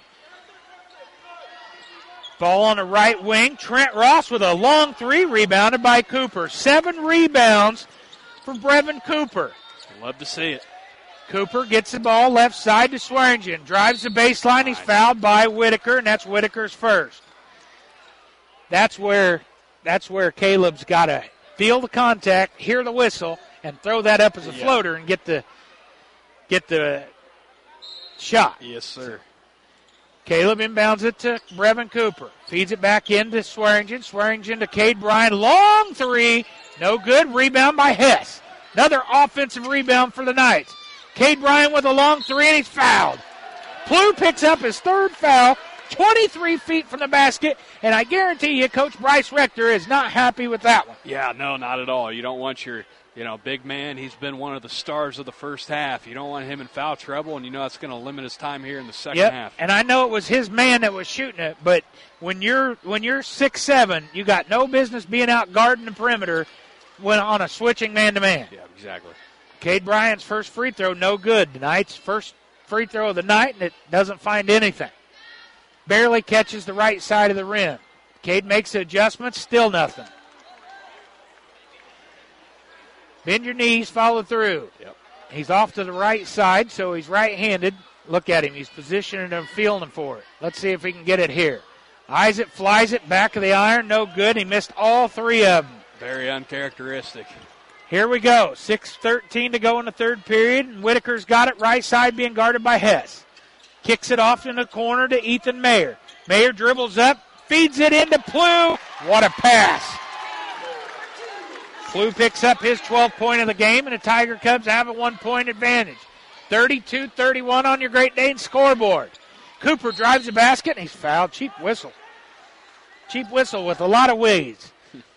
C: Ball on the right wing. Trent Ross with a long 3, rebounded by Cooper. 7 rebounds for Brevin Cooper.
D: Love to see it.
C: Cooper gets the ball left side to Swearingen. Drives the baseline. He's fouled by Whitaker, and that's Whitaker's first. That's where Caleb's got to feel the contact, hear the whistle, and throw that up as a floater and get the shot.
D: Yes, sir.
C: Caleb inbounds it to Brevin Cooper. Feeds it back into Swearingen. Swearingen to Cade Bryan. Long three. No good. Rebound by Hess. Another offensive rebound for the Knights. Cade Bryan with a long three, and he's fouled. Plough picks up his third foul, 23 feet from the basket, and I guarantee you Coach Bryce Rector is not happy with that one.
D: Yeah, no, not at all. You don't want your big man. He's been one of the stars of the first half. You don't want him in foul trouble, and that's going to limit his time here in the second half.
C: And I know it was his man that was shooting it, but when you're 6'7", you got no business being out guarding the perimeter when on a switching man-to-man.
D: Yeah, exactly.
C: Cade Bryant's first free throw, no good. The Knights' first free throw of the night, and it doesn't find anything. Barely catches the right side of the rim. Cade makes the adjustment, still nothing. Bend your knees, follow through.
D: Yep.
C: He's off to the right side, so he's right-handed. Look at him. He's positioning and feeling for it. Let's see if he can get it here. Eyes it, flies it, back of the iron, no good. He missed all three of them.
D: Very uncharacteristic.
C: Here we go. 6:13 to go in the third period, and Whitaker's got it right side being guarded by Hess. Kicks it off in the corner to Ethan Mayer. Mayer dribbles up, feeds it into Plough. What a pass. Plough picks up his 12th point of the game, and the Tiger Cubs have a 1-point advantage. 32-31 on your Great Dane scoreboard. Cooper drives the basket, and he's fouled. Cheap whistle. Cheap whistle with a lot of ways.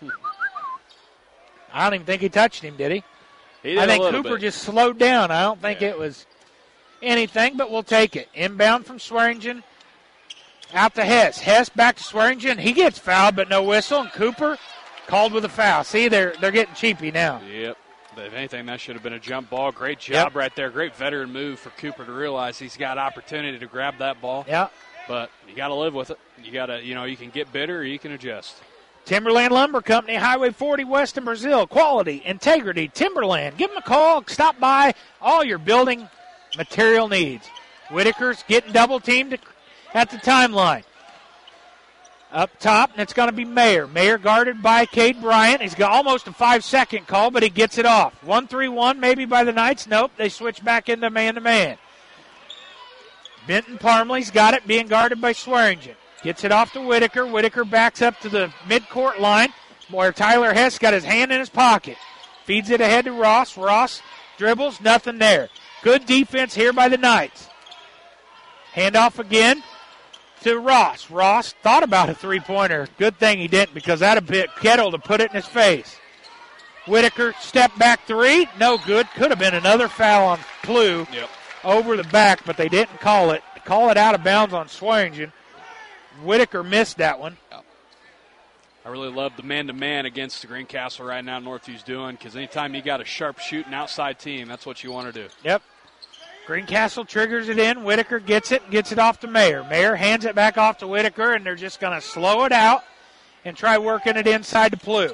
C: I don't even think he touched him, did he? I think Cooper just slowed down. I don't think it was anything, but we'll take it. Inbound from Swearingen. Out to Hess. Hess back to Swearingen. He gets fouled, but no whistle. And Cooper called with a foul. See, they're getting cheapy now.
D: Yep. If anything, that should have been a jump ball. Great job right there. Great veteran move for Cooper to realize he's got opportunity to grab that ball.
C: Yeah.
D: But you got to live with it. You got to, you can get bitter or you can adjust.
C: Timberland Lumber Company, Highway 40 West in Brazil. Quality, integrity, Timberland. Give them a call. Stop by. All your building material needs. Whitaker's getting double-teamed at the timeline. Up top, and it's going to be Mayer. Mayer guarded by Cade Bryant. He's got almost a 5-second call, but he gets it off. 1-3-1 maybe by the Knights. Nope, they switch back into man-to-man. Benton Parmley's got it, being guarded by Swearingen. Gets it off to Whitaker. Whitaker backs up to the midcourt line where Tyler Hess got his hand in his pocket. Feeds it ahead to Ross. Ross dribbles, nothing there. Good defense here by the Knights. Handoff again to Ross. Ross thought about a three-pointer. Good thing he didn't, because that'd have been Kettle to put it in his face. Whitaker step back three. No good. Could have been another foul on Plough over the back, but they didn't call it. Call it out of bounds on Swearingen. Whitaker missed that one.
D: I really love the man-to-man against the Greencastle right now Northview's doing, because anytime you got a sharp shooting outside team, that's what you want to do.
C: Yep. Greencastle triggers it in. Whitaker gets it off to Mayer. Mayer hands it back off to Whitaker, and they're just going to slow it out and try working it inside to Plough.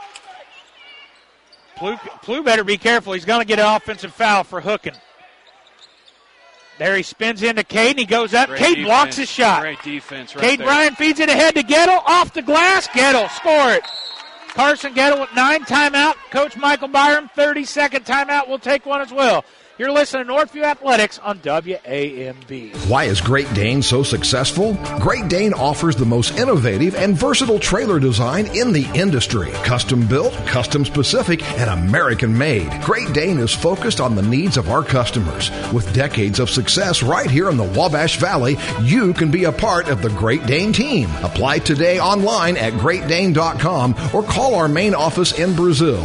C: Plough better be careful. He's going to get an offensive foul for hooking. There he spins into Cade, and he goes up. Cade blocks his shot.
D: Great defense right
C: Cade
D: there.
C: Bryant feeds it ahead to Gettle. Off the glass. Gettle, score it. Carson Gettle with 9 timeout. Coach Michael Byram, 30-second timeout. We'll take one as well. You're listening to Northview Athletics on WAMB.
K: Why is Great Dane so successful? Great Dane offers the most innovative and versatile trailer design in the industry. Custom built, custom specific, and American made. Great Dane is focused on the needs of our customers. With decades of success right here in the Wabash Valley, you can be a part of the Great Dane team. Apply today online at greatdane.com or call our main office in Brazil,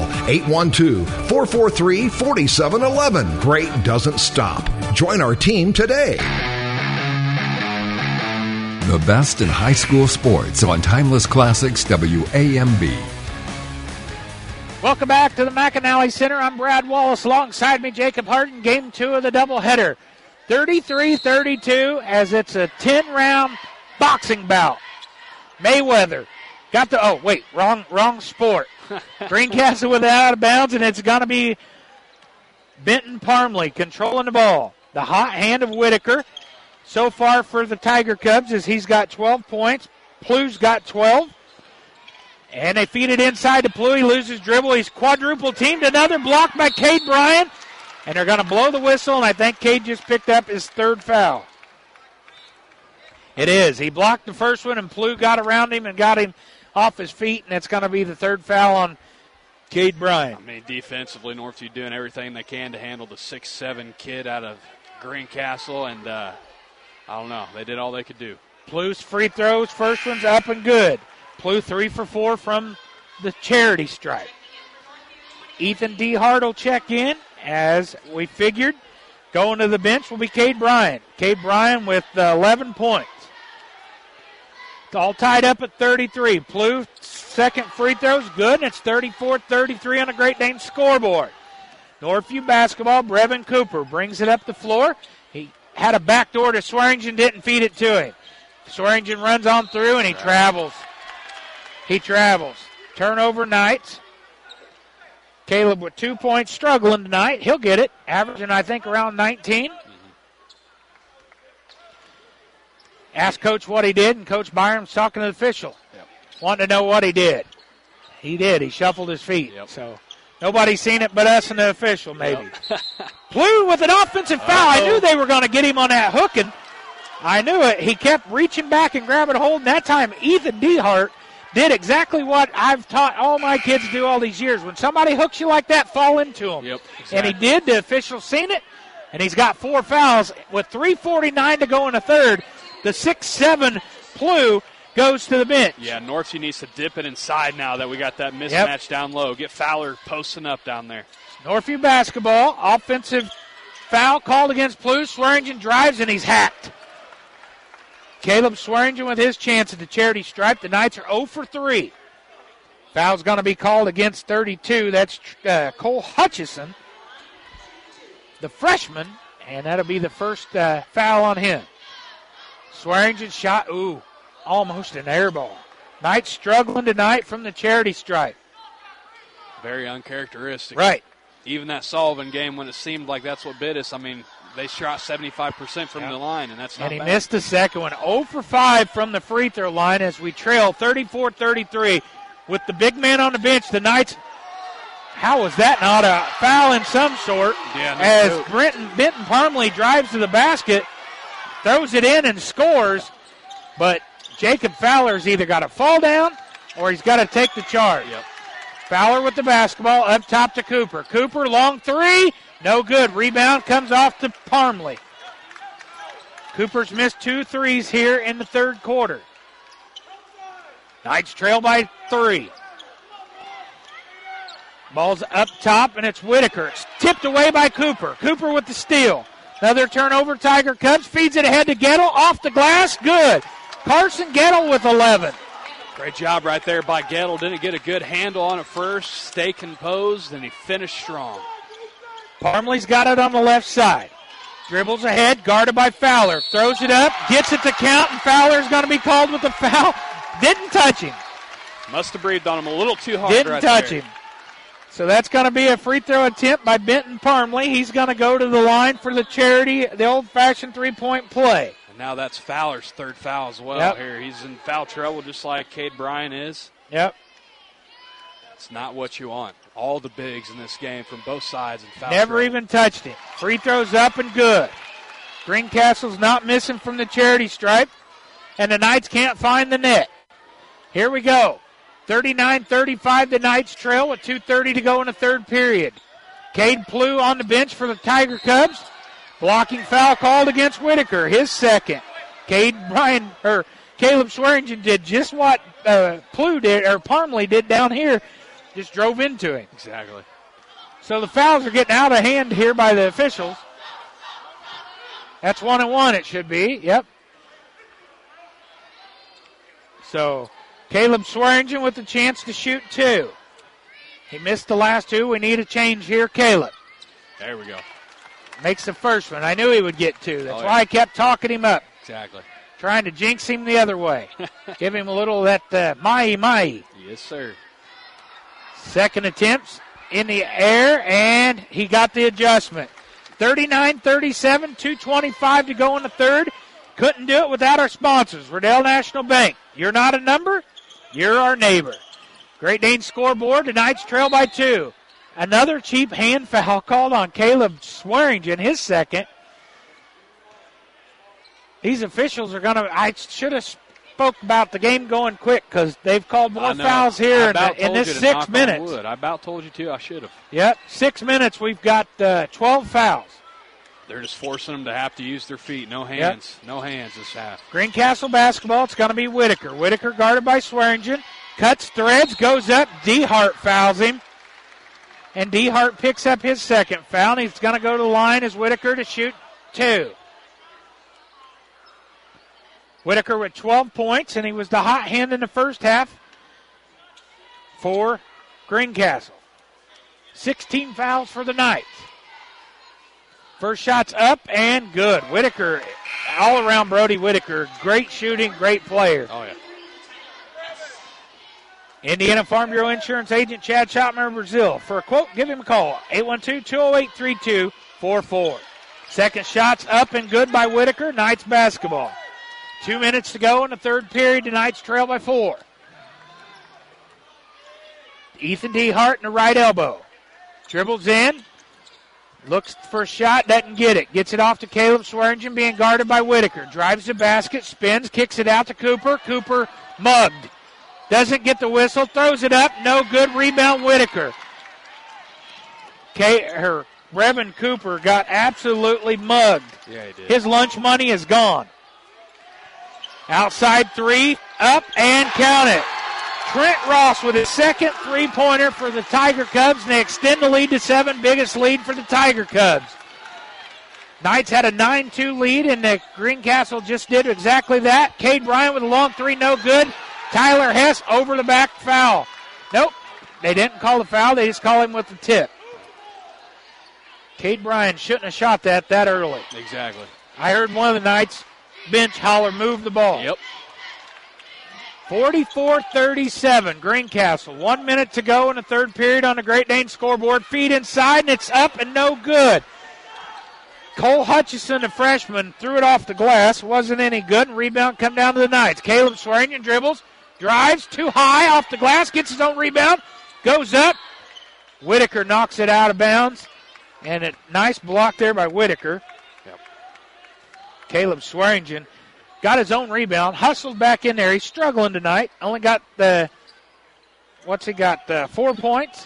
K: 812-443-4711. Great doesn't stop. Join our team today.
J: The best in high school sports on Timeless Classics WAMB.
C: Welcome back to the McAnally Center. I'm Brad Wallace. Alongside me, Jacob Harden. Game 2 of the doubleheader. 33-32 as it's a 10-round boxing bout. Mayweather got the wrong sport. Greencastle with it out of bounds, and it's going to be Benton Parmley controlling the ball. The hot hand of Whitaker so far for the Tiger Cubs is he's got 12 points. Plough's got 12. And they feed it inside to Plough. He loses dribble. He's quadruple teamed. Another block by Cade Bryant. And they're going to blow the whistle, and I think Cade just picked up his third foul. It is. He blocked the first one, and Plough got around him and got him off his feet, and it's going to be the third foul on Cade Bryant.
D: I mean, defensively, Northview doing everything they can to handle the 6'7" kid out of Greencastle, and I don't know. They did all they could do.
C: Plough's free throws, first one's up and good. Plough 3 for 4 from the charity stripe. Ethan DeHart will check in, as we figured. Going to the bench will be Cade Bryant. Cade Bryant with 11 points. It's all tied up at 33. Plough, second free throw's good, and it's 34-33 on the Great Dane scoreboard. Northview basketball, Brevin Cooper brings it up the floor. He had a backdoor to Swearingen, didn't feed it to him. Swearingen runs on through, and he travels. Turnover Knights. Caleb with 2 points, struggling tonight. He'll get it, averaging, I think, around 19. Asked Coach what he did, and Coach Byram's talking to the official. Wanting to know what he did. He did. He shuffled his feet. So nobody's seen it but us and the official, maybe. Plough with an offensive foul. I knew they were going to get him on that hook, and I knew it. He kept reaching back and grabbing a hold, and that time Ethan DeHart did exactly what I've taught all my kids to do all these years. When somebody hooks you like that, fall into them.
D: Exactly.
C: And he did. The official's seen it, and he's got 4 fouls. With 3:49 to go in the third, the 6'7" Plough goes to the bench.
D: Yeah, Northview needs to dip it inside now that we got that mismatch down low. Get Fowler posting up down there.
C: Northview basketball, offensive foul called against Plough. Swearingen drives, and he's hacked. Caleb Swearingen with his chance at the charity stripe. The Knights are 0 for 3. Foul's going to be called against 32. That's Cole Hutchison, the freshman, and that'll be the first foul on him. Swearingen shot, almost an air ball. Knights struggling tonight from the charity stripe.
D: Very uncharacteristic.
C: Right.
D: Even that Sullivan game, when it seemed like that's what bit us, I mean, they shot 75% from the line, and that's not
C: bad. And
D: bad.
C: he missed the second one. 0 for 5 from the free throw line as we trail 34-33. With the big man on the bench, the Knights, how was that not a foul in some sort? As Benton Parmley drives to the basket, throws it in and scores, but Jacob Fowler's either got to fall down or he's got to take the charge. Fowler with the basketball up top to Cooper. Cooper, long three. No good. Rebound comes off to Parmley. Cooper's missed 2 threes here in the third quarter. Knights trail by 3. Ball's up top, and it's Whitaker. It's tipped away by Cooper. Cooper with the steal. Another turnover. Tiger Cubs feeds it ahead to Gettle. Off the glass. Good. Carson Gettle with 11.
D: Great job right there by Gettle. Didn't get a good handle on it first. Stay composed, and he finished strong.
C: Parmley's got it on the left side. Dribbles ahead, guarded by Fowler. Throws it up, gets it to count, and Fowler's going to be called with the foul. Didn't touch him.
D: Must have breathed on him a little too hard.
C: Didn't touch him. So that's going to be a free throw attempt by Benton Parmley. He's going to go to the line for the charity, the old-fashioned three-point play.
D: And now that's Fowler's third foul as well here. He's in foul trouble just like Cade Bryant is. It's not what you want. All the bigs in this game from both sides. And foul
C: Never even touched him. Free throws up and good. Greencastle's not missing from the charity stripe, and the Knights can't find the net. Here we go. 39-35, the Knights trail with 2:30 to go in the third period. Cade Plough on the bench for the Tiger Cubs. Blocking foul called against Whitaker, his second. Caleb Swearingen did just what Plough did, or Parmley did down here. Just drove into him.
D: Exactly.
C: So the fouls are getting out of hand here by the officials. That's 1-1 it should be. So Caleb Swearingen with the chance to shoot 2. He missed the last 2. We need a change here. Caleb.
D: There we go.
C: Makes the first one. I knew he would get 2. That's why I kept talking him up.
D: Exactly.
C: Trying to jinx him the other way. Give him a little of that mai.
D: Yes, sir.
C: Second attempts in the air, and he got the adjustment. 39-37, 2:25 to go in the third. Couldn't do it without our sponsors. Riddell National Bank. You're not a number, you're our neighbor. Great Dane scoreboard. The Knights trail by 2. Another cheap hand foul called on Caleb Swearingen, his second. These officials are going to – I should have spoke about the game going quick because they've called more fouls here in this 6 minutes.
D: I about told you to. I should have.
C: Yep, 6 minutes. We've got 12 fouls.
D: They're just forcing them to have to use their feet. No hands. Yep. No hands this half.
C: Greencastle basketball. It's going to be Whitaker. Whitaker guarded by Swearingen. Cuts, threads, goes up. DeHart fouls him. And DeHart picks up his second foul. He's going to go to the line as Whitaker to shoot 2. Whitaker with 12 points, and he was the hot hand in the first half for Greencastle. 16 fouls for the Knights. First shot's up and good. Whitaker, all around Brody Whitaker, great shooting, great player.
D: Oh, yeah.
C: Indiana Farm Bureau Insurance Agent Chad Schottmeyer, Brazil. For a quote, give him a call, 812-208-3244. Second shot's up and good by Whitaker. Knights basketball. 2 minutes to go in the third period. The Knights trail by 4. Ethan DeHart in the right elbow. Dribbles in. Looks for a shot. Doesn't get it. Gets it off to Caleb Swearingen, being guarded by Whitaker. Drives the basket. Spins. Kicks it out to Cooper. Cooper mugged. Doesn't get the whistle. Throws it up. No good. Rebound Whitaker. Reverend Cooper got absolutely mugged.
D: Yeah, he did.
C: His lunch money is gone. Outside three, up and count it. Trent Ross with his second three-pointer for the Tiger Cubs, and they extend the lead to 7, biggest lead for the Tiger Cubs. Knights had a 9-2 lead, and the Greencastle just did exactly that. Cade Bryant with a long three, no good. Tyler Hess over the back foul. Nope, they didn't call the foul, they just call him with the tip. Cade Bryant shouldn't have shot that early.
D: Exactly.
C: I heard one of the Knights bench holler, move the ball.
D: Yep.
C: 44-37, Greencastle. 1 minute to go in the third period on the Great Dane scoreboard. Feed inside, and it's up and no good. Cole Hutchison, the freshman, threw it off the glass. Wasn't any good, and rebound come down to the Knights. Caleb Swearingen dribbles, drives too high off the glass, gets his own rebound, goes up. Whitaker knocks it out of bounds, and a nice block there by Whitaker.
D: Yep.
C: Caleb Swearingen got his own rebound, hustled back in there. He's struggling tonight. Only got 4 points.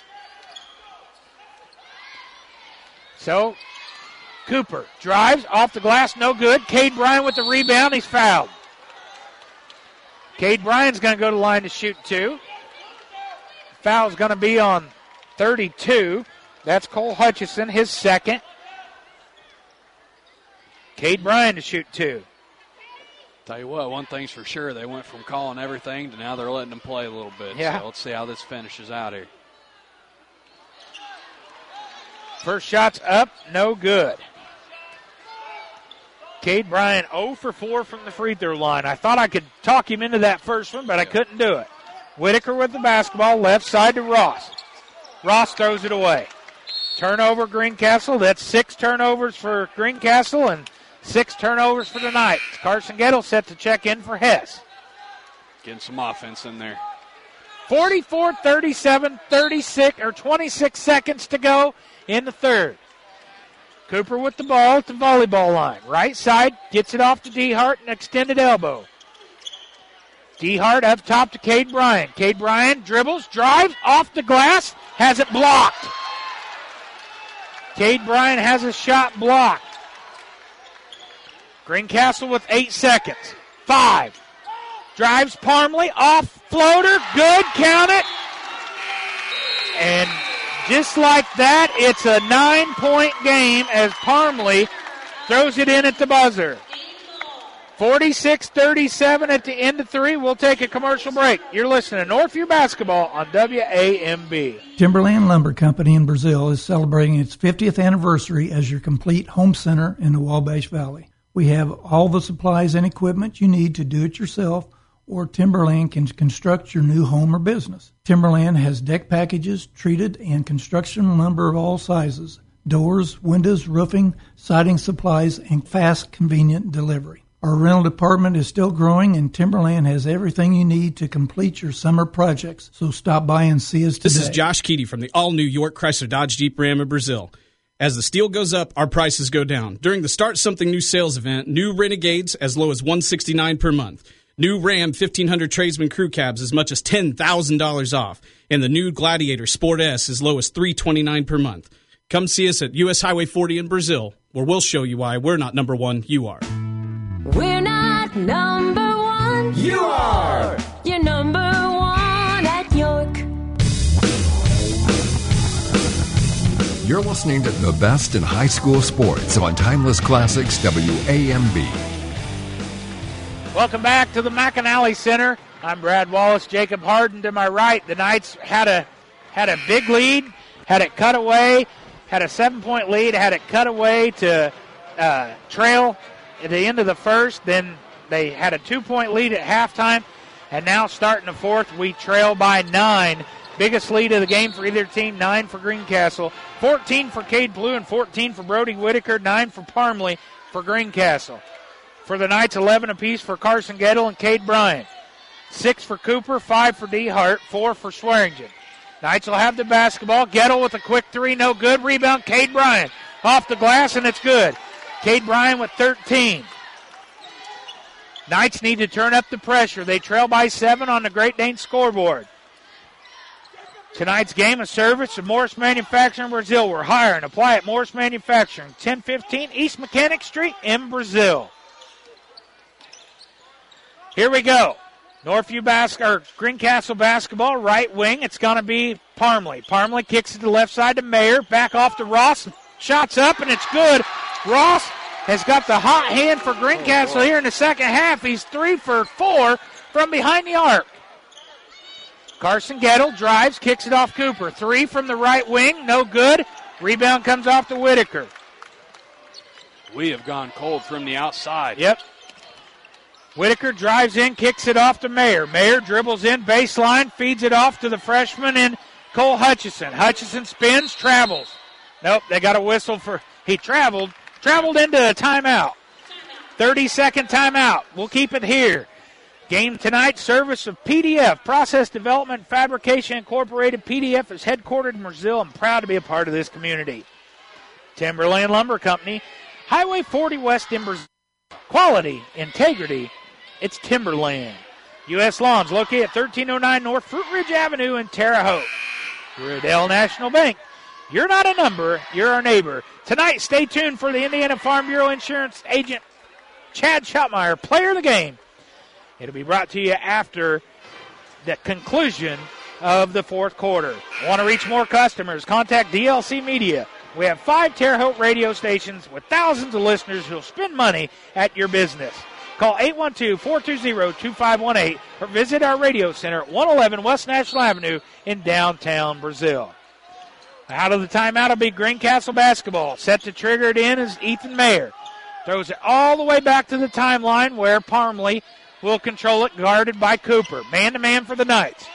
C: So, Cooper drives off the glass, no good. Cade Bryant with the rebound, he's fouled. Cade Bryant's going to go to the line to shoot 2. Foul's going to be on 32. That's Cole Hutchison, his second. Cade Bryant to shoot 2.
D: Tell you what, one thing's for sure, they went from calling everything to now they're letting them play a little bit.
C: Yeah.
D: So let's see how this finishes out here.
C: First shot's up, no good. Cade Bryant 0 for 4 from the free throw line. I thought I could talk him into that first one, but I couldn't do it. Whitaker with the basketball, left side to Ross. Ross throws it away. Turnover, Greencastle. That's 6 turnovers for Greencastle and 6 turnovers for the Knights. Carson Gettle set to check in for Hess.
D: Getting some offense in there.
C: 44-37, 26 seconds to go in the third. Cooper with the ball at the volleyball line. Right side, gets it off to DeHart, an extended elbow. DeHart up top to Cade Bryant. Cade Bryant dribbles, drives, off the glass, has it blocked. Cade Bryant has a shot blocked. Greencastle with 8 seconds. 5. Drives Parmley, off floater, good, count it. And just like that, it's a 9-point game as Parmley throws it in at the buzzer. 46-37 at the end of 3. We'll take a commercial break. You're listening to Northview Basketball on WAMB.
R: Timberland Lumber Company in Brazil is celebrating its 50th anniversary as your complete home center in the Wabash Valley. We have all the supplies and equipment you need to do it yourself, or Timberland can construct your new home or business. Timberland has deck packages, treated and construction lumber of all sizes, doors, windows, roofing, siding supplies, and fast, convenient delivery. Our rental department is still growing, and Timberland has everything you need to complete your summer projects. So stop by and see us today.
Q: This is Josh Keaty from the all-new York Chrysler Dodge Jeep Ram in Brazil. As the steel goes up, our prices go down. During the Start Something New sales event, new Renegades as low as $169 per month. New Ram 1500 Tradesman Crew Cabs as much as $10,000 off. And the new Gladiator Sport S as low as $329 per month. Come see us at U.S. Highway 40 in Brazil, where we'll show you why we're not number one, you are.
P: We're not number one.
S: You are.
P: You're number one at York.
J: You're listening to the best in high school sports on Timeless Classics WAMB.
C: Welcome back to the McAnally Center. I'm Brad Wallace. Jacob Harden to my right. The Knights had a big lead, had it cut away, had a 7-point lead, had it cut away to trail at the end of the first. Then they had a 2-point lead at halftime, and now starting the fourth, we trail by 9. Biggest lead of the game for either team, 9 for Greencastle, 14 for Cade Blue, and 14 for Brody Whitaker, 9 for Parmley for Greencastle. For the Knights, 11 apiece for Carson Gettle and Cade Bryant. 6 for Cooper, 5 for D. Hart, 4 for Swearingen. Knights will have the basketball. Gettle with a quick three, no good. Rebound, Cade Bryant off the glass, and it's good. Cade Bryant with 13. Knights need to turn up the pressure. They trail by 7 on the Great Dane scoreboard. Tonight's game of service of Morris Manufacturing Brazil. We're hiring. Apply at Morris Manufacturing, 1015 East Mechanic Street in Brazil. Here we go. Greencastle basketball, right wing. It's going to be Parmley. Parmley kicks it to the left side to Mayer. Back off to Ross. Shots up, and it's good. Ross has got the hot hand for Greencastle here in the second half. He's 3 for 4 from behind the arc. Carson Gettle drives, kicks it off Cooper. 3 from the right wing, no good. Rebound comes off to Whitaker.
D: We have gone cold from the outside.
C: Yep. Whitaker drives in, kicks it off to Mayer. Mayer dribbles in, baseline, feeds it off to the freshman in Cole Hutchison. Hutchison spins, travels. Nope, they got a whistle for, he traveled into a timeout. 30-second timeout. We'll keep it here. Game tonight, service of PDF, Process Development Fabrication Incorporated. PDF is headquartered in Brazil. I'm proud to be a part of this community. Timberland Lumber Company, Highway 40 West in Brazil. Quality, integrity, it's Timberland. U.S. Lawns, located at 1309 North Fruit Ridge Avenue in Terre Haute. Riddell National Bank, you're not a number, you're our neighbor. Tonight, stay tuned for the Indiana Farm Bureau Insurance agent Chad Schottmeyer, player of the game. It'll be brought to you after the conclusion of the fourth quarter. Want to reach more customers? Contact DLC Media. We have 5 Terre Haute radio stations with thousands of listeners who'll spend money at your business. Call 812-420-2518 or visit our radio center at 111 West National Avenue in downtown Brazil. Out of the timeout will be Greencastle basketball. Set to trigger it in is Ethan Mayer. Throws it all the way back to the timeline where Parmley will control it, guarded by Cooper. Man-to-man for the Knights.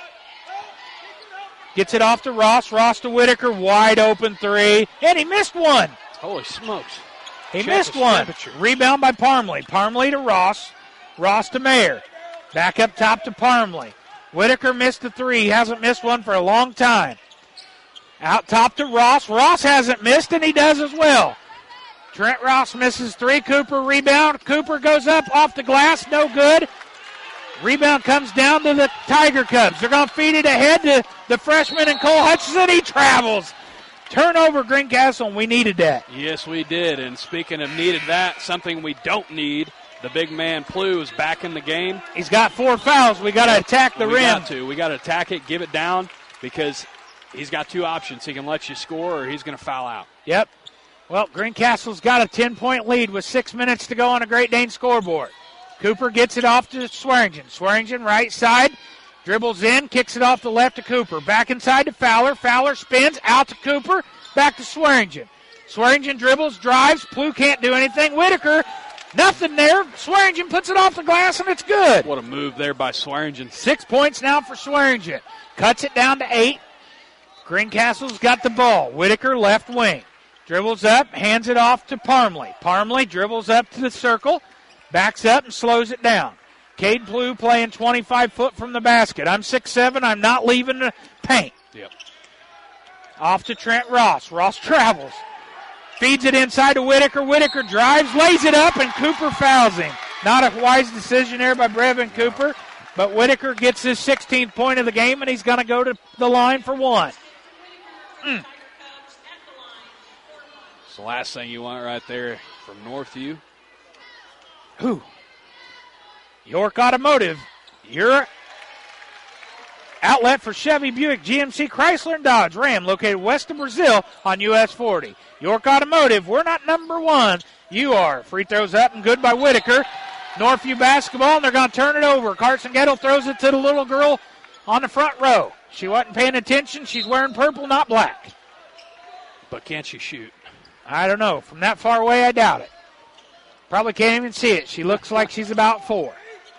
C: Gets it off to Ross. Ross to Whitaker. Wide open 3. And he missed one.
D: Holy smokes.
C: He missed one. Rebound by Parmley. Parmley to Ross. Ross to Mayer. Back up top to Parmley. Whitaker missed the 3. He hasn't missed one for a long time. Out top to Ross. Ross hasn't missed, and he does as well. Trent Ross misses 3. Cooper rebound. Cooper goes up off the glass. No good. Rebound comes down to the Tiger Cubs. They're going to feed it ahead to the freshman and Cole Hutchison. He travels. Turnover, Greencastle, and we needed that.
D: Yes, we did. And speaking of needed that, something we don't need, the big man Plew is back in the game.
C: He's got 4 fouls. We got to attack the rim.
D: We got to attack it, give it down, because he's got 2 options. He can let you score or he's going to foul out.
C: Yep. Well, Greencastle's got a 10-point lead with 6 minutes to go on a Great Dane scoreboard. Cooper gets it off to Swearingen. Swearingen right side, dribbles in, kicks it off the left to Cooper. Back inside to Fowler. Fowler spins out to Cooper, back to Swearingen. Swearingen dribbles, drives. Plew can't do anything. Whitaker, nothing there. Swearingen puts it off the glass, and it's good.
D: What a move there by Swearingen.
C: 6 points now for Swearingen. Cuts it down to 8. Greencastle's got the ball. Whitaker left wing. Dribbles up, hands it off to Parmley. Parmley dribbles up to the circle. Backs up and slows it down. Cade Plew playing 25 foot from the basket. I'm 6'7". I'm not leaving the paint.
D: Yep.
C: Off to Trent Ross. Ross travels. Feeds it inside to Whitaker. Whitaker drives, lays it up, and Cooper fouls him. Not a wise decision there by Brevin Cooper, but Whitaker gets his 16th point of the game, and he's going to go to the line for one.
D: It's the last thing you want right there from Northview.
C: York Automotive, your outlet for Chevy, Buick, GMC, Chrysler, and Dodge Ram, located west of Brazil on US 40. York Automotive, we're not number one. You are. Free throws up and good by Whitaker. Northview basketball, and they're going to turn it over. Carson Gettle throws it to the little girl on the front row. She wasn't paying attention. She's wearing purple, not black.
D: But can't she shoot?
C: I don't know. From that far away, I doubt it. Probably can't even see it. She looks like she's about 4.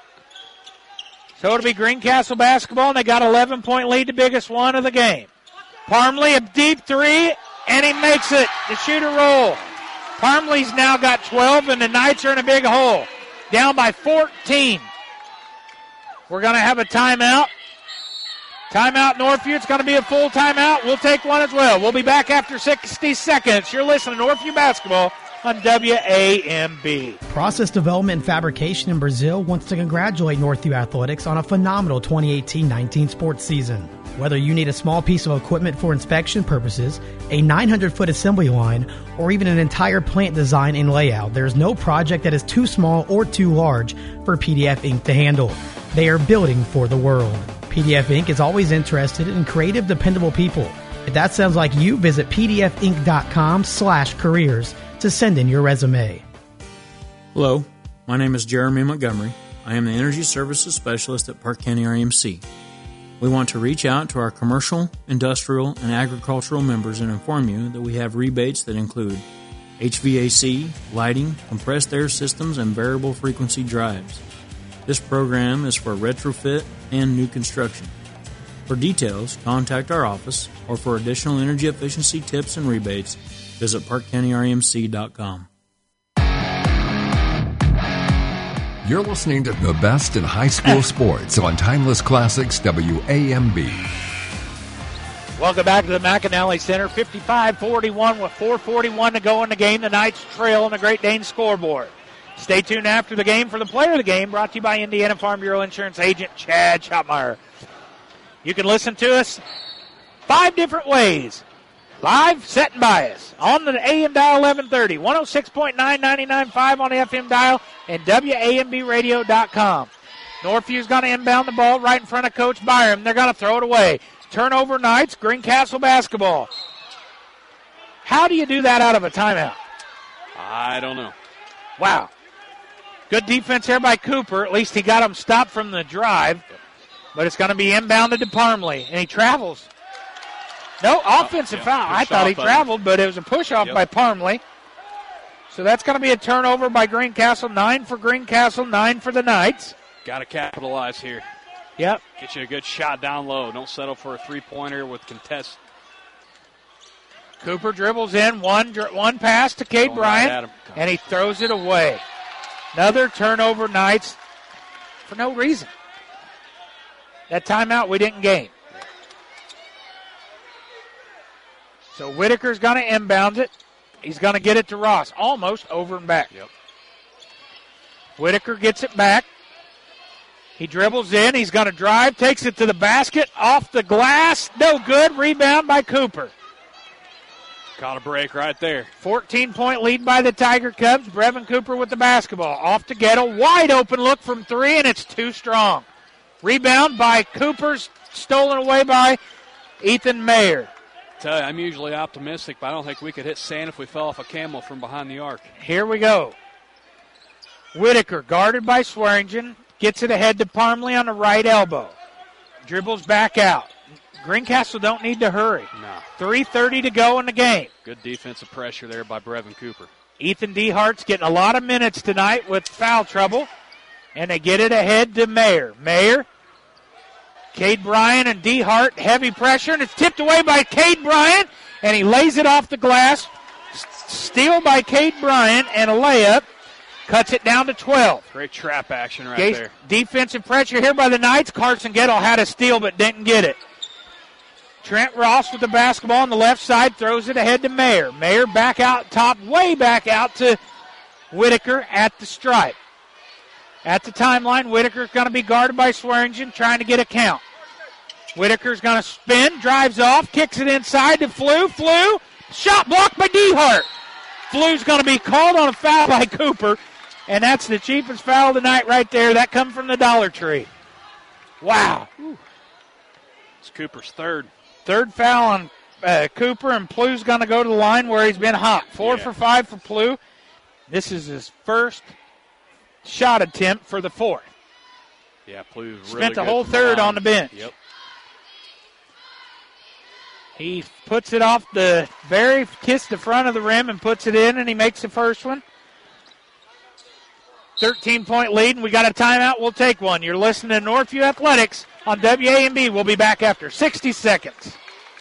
C: So it'll be Greencastle basketball, and they got 11-point lead, the biggest one of the game. Parmley, a deep three, and he makes it. The shooter roll. Parmley's now got 12, and the Knights are in a big hole. Down by 14. We're going to have a timeout. Timeout, Northview. It's going to be a full timeout. We'll take one as well. We'll be back after 60 seconds. You're listening to Northview basketball on WAMB.
N: Process Development and Fabrication in Brazil wants to congratulate Northview Athletics on a phenomenal 2018-19 sports season. Whether you need a small piece of equipment for inspection purposes, a 900-foot assembly line, or even an entire plant design and layout, there's no project that is too small or too large for PDF Inc. to handle. They are building for the world. PDF Inc. is always interested in creative, dependable people. If that sounds like you, visit pdfinc.com/careers to send in your resume.
I: Hello, my name is Jeremy Montgomery. I am the Energy Services Specialist at Park County RMC. We want to reach out to our commercial, industrial, and agricultural members and inform you that we have rebates that include HVAC, lighting, compressed air systems, and variable frequency drives. This program is for retrofit and new construction. For details, contact our office, or for additional energy efficiency tips and rebates, visit parkcountyrmc.com.
J: You're listening to the best in high school sports on Timeless Classics WAMB.
C: Welcome back to the McAnally Center. 55-41 with 4:41 to go in the game. The Knights trail on the Great Dane scoreboard. Stay tuned after the game for the player of the game, brought to you by Indiana Farm Bureau Insurance agent Chad Schottmeyer. You can listen to us 5 different ways. Live, set, and bias on the AM dial 1130, 106.9, 99.5 on the FM dial, and WAMBradio.com. Northview's going to inbound the ball right in front of Coach Byram. They're going to throw it away. Turnover Knights, Greencastle basketball. How do you do that out of a timeout?
D: I don't know.
C: Wow. Good defense there by Cooper. At least he got him stopped from the drive. But it's going to be inbounded to Parmley, and he travels. No, offensive foul. I thought he traveled, but it was a push-off by Parmley. So that's going to be a turnover by Greencastle. 9 for Greencastle, 9 for the Knights.
D: Got to capitalize here.
C: Yep.
D: Get you a good shot down low. Don't settle for a three-pointer with contest.
C: Cooper dribbles in, one pass to Cade Bryant, and he throws it away. Another turnover, Knights, for no reason. That timeout we didn't gain. So Whitaker's going to inbound it. He's going to get it to Ross, almost over and back.
D: Yep.
C: Whitaker gets it back. He dribbles in. He's going to drive, takes it to the basket, off the glass. No good. Rebound by Cooper.
D: Caught a break right there.
C: 14-point lead by the Tiger Cubs. Brevin Cooper with the basketball. Off to Gettle. Wide open look from 3, and it's too strong. Rebound by Cooper's, stolen away by Ethan Mayer.
D: Tell you, I'm usually optimistic, but I don't think we could hit sand if we fell off a camel from behind the arc.
C: Here we go. Whitaker, guarded by Swearingen, gets it ahead to Parmley on the right elbow. Dribbles back out. Greencastle don't need to hurry.
D: No.
C: 3:30 to go in the game.
D: Good defensive pressure there by Brevin Cooper.
C: Ethan DeHart's getting a lot of minutes tonight with foul trouble, and they get it ahead to Mayer. Mayer, Cade Bryant and DeHart, heavy pressure, and it's tipped away by Cade Bryant, and he lays it off the glass. Steal by Cade Bryant and a layup. Cuts it down to 12.
D: Great trap action right there.
C: Defensive pressure here by the Knights. Carson Gettle had a steal but didn't get it. Trent Ross with the basketball on the left side, throws it ahead to Mayer. Mayer back out top, way back out to Whitaker at the stripe. At the timeline, Whitaker's going to be guarded by Swearingen, trying to get a count. Whitaker's going to spin, drives off, kicks it inside to Flew. Flew, shot blocked by DeHart. Flew's going to be called on a foul by Cooper, and that's the cheapest foul of the night right there. That comes from the Dollar Tree. Wow.
D: It's Cooper's third.
C: Third foul on Cooper, and Plew's going to go to the line where he's been hot. 4 for 5 for Plew. This is his first shot attempt for the fourth.
D: Yeah, Plew really
C: spent the whole third on the bench.
D: Yep.
C: He puts it off the very kiss the front of the rim and puts it in, and he makes the first one. 13-point lead, and we got a timeout. We'll take one. You're listening to Northview Athletics on WAMB. We'll be back after 60 seconds.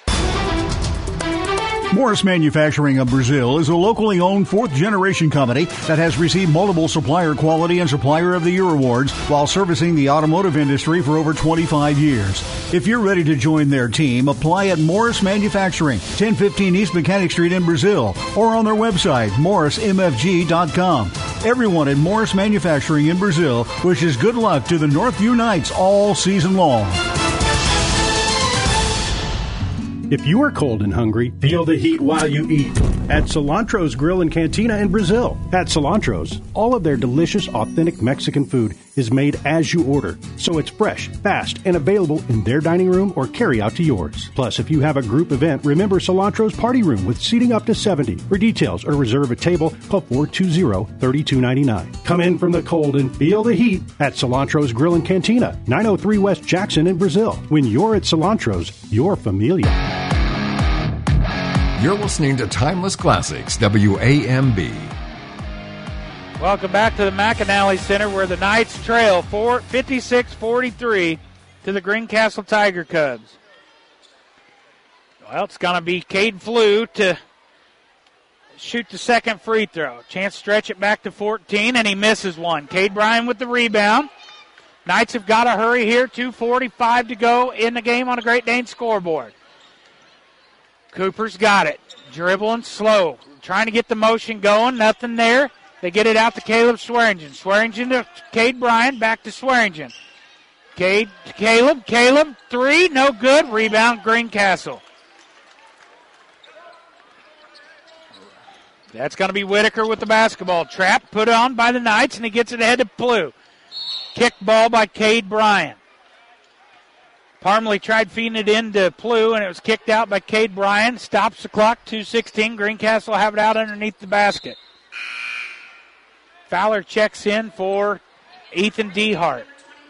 B: Morris Manufacturing of Brazil is a locally owned fourth-generation company that has received multiple Supplier Quality and Supplier of the Year awards while servicing the automotive industry for over 25 years. If you're ready to join their team, apply at Morris Manufacturing, 1015 East Mechanic Street in Brazil, or on their website, morrismfg.com. Everyone at Morris Manufacturing in Brazil wishes good luck to the Northview Knights all season long.
M: If you are cold and hungry, feel the heat while you eat at Cilantro's Grill and Cantina in Brazil. At Cilantro's, all of their delicious, authentic Mexican food is made as you order, so it's fresh, fast, and available in their dining room or carry out to yours. Plus, if you have a group event, remember Cilantro's Party Room with seating up to 70. For details or reserve a table, call 420-3299. Come in from the cold and feel the heat at Cilantro's Grill and Cantina, 903 West Jackson in Brazil. When you're at Cilantro's, you're familiar.
J: You're listening to Timeless Classics, WAMB.
C: Welcome back to the McAnally Center where the Knights trail 56-43 to the Greencastle Tiger Cubs. Well, it's going to be Cade Flew to shoot the second free throw. Chance to stretch it back to 14, and he misses one. Cade Bryan with the rebound. Knights have got to hurry here. 2:45 to go in the game on a Great Dane scoreboard. Cooper's got it. Dribbling slow. Trying to get the motion going. Nothing there. They get it out to Caleb Swearingen. Swearingen to Cade Bryan. Back to Swearingen. Cade to Caleb. Caleb, three. No good. Rebound, Greencastle. That's going to be Whitaker with the basketball. Trap put on by the Knights, and he gets it ahead to Plew. Kick ball by Cade Bryan. Parmley tried feeding it into Plew, and it was kicked out by Cade Bryan. Stops the clock, 2:16. Greencastle have it out underneath the basket. Fowler checks in for Ethan DeHart.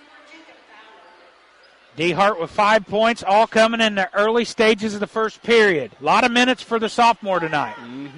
C: DeHart with 5 points, all coming in the early stages of the first period. A lot of minutes for the sophomore tonight.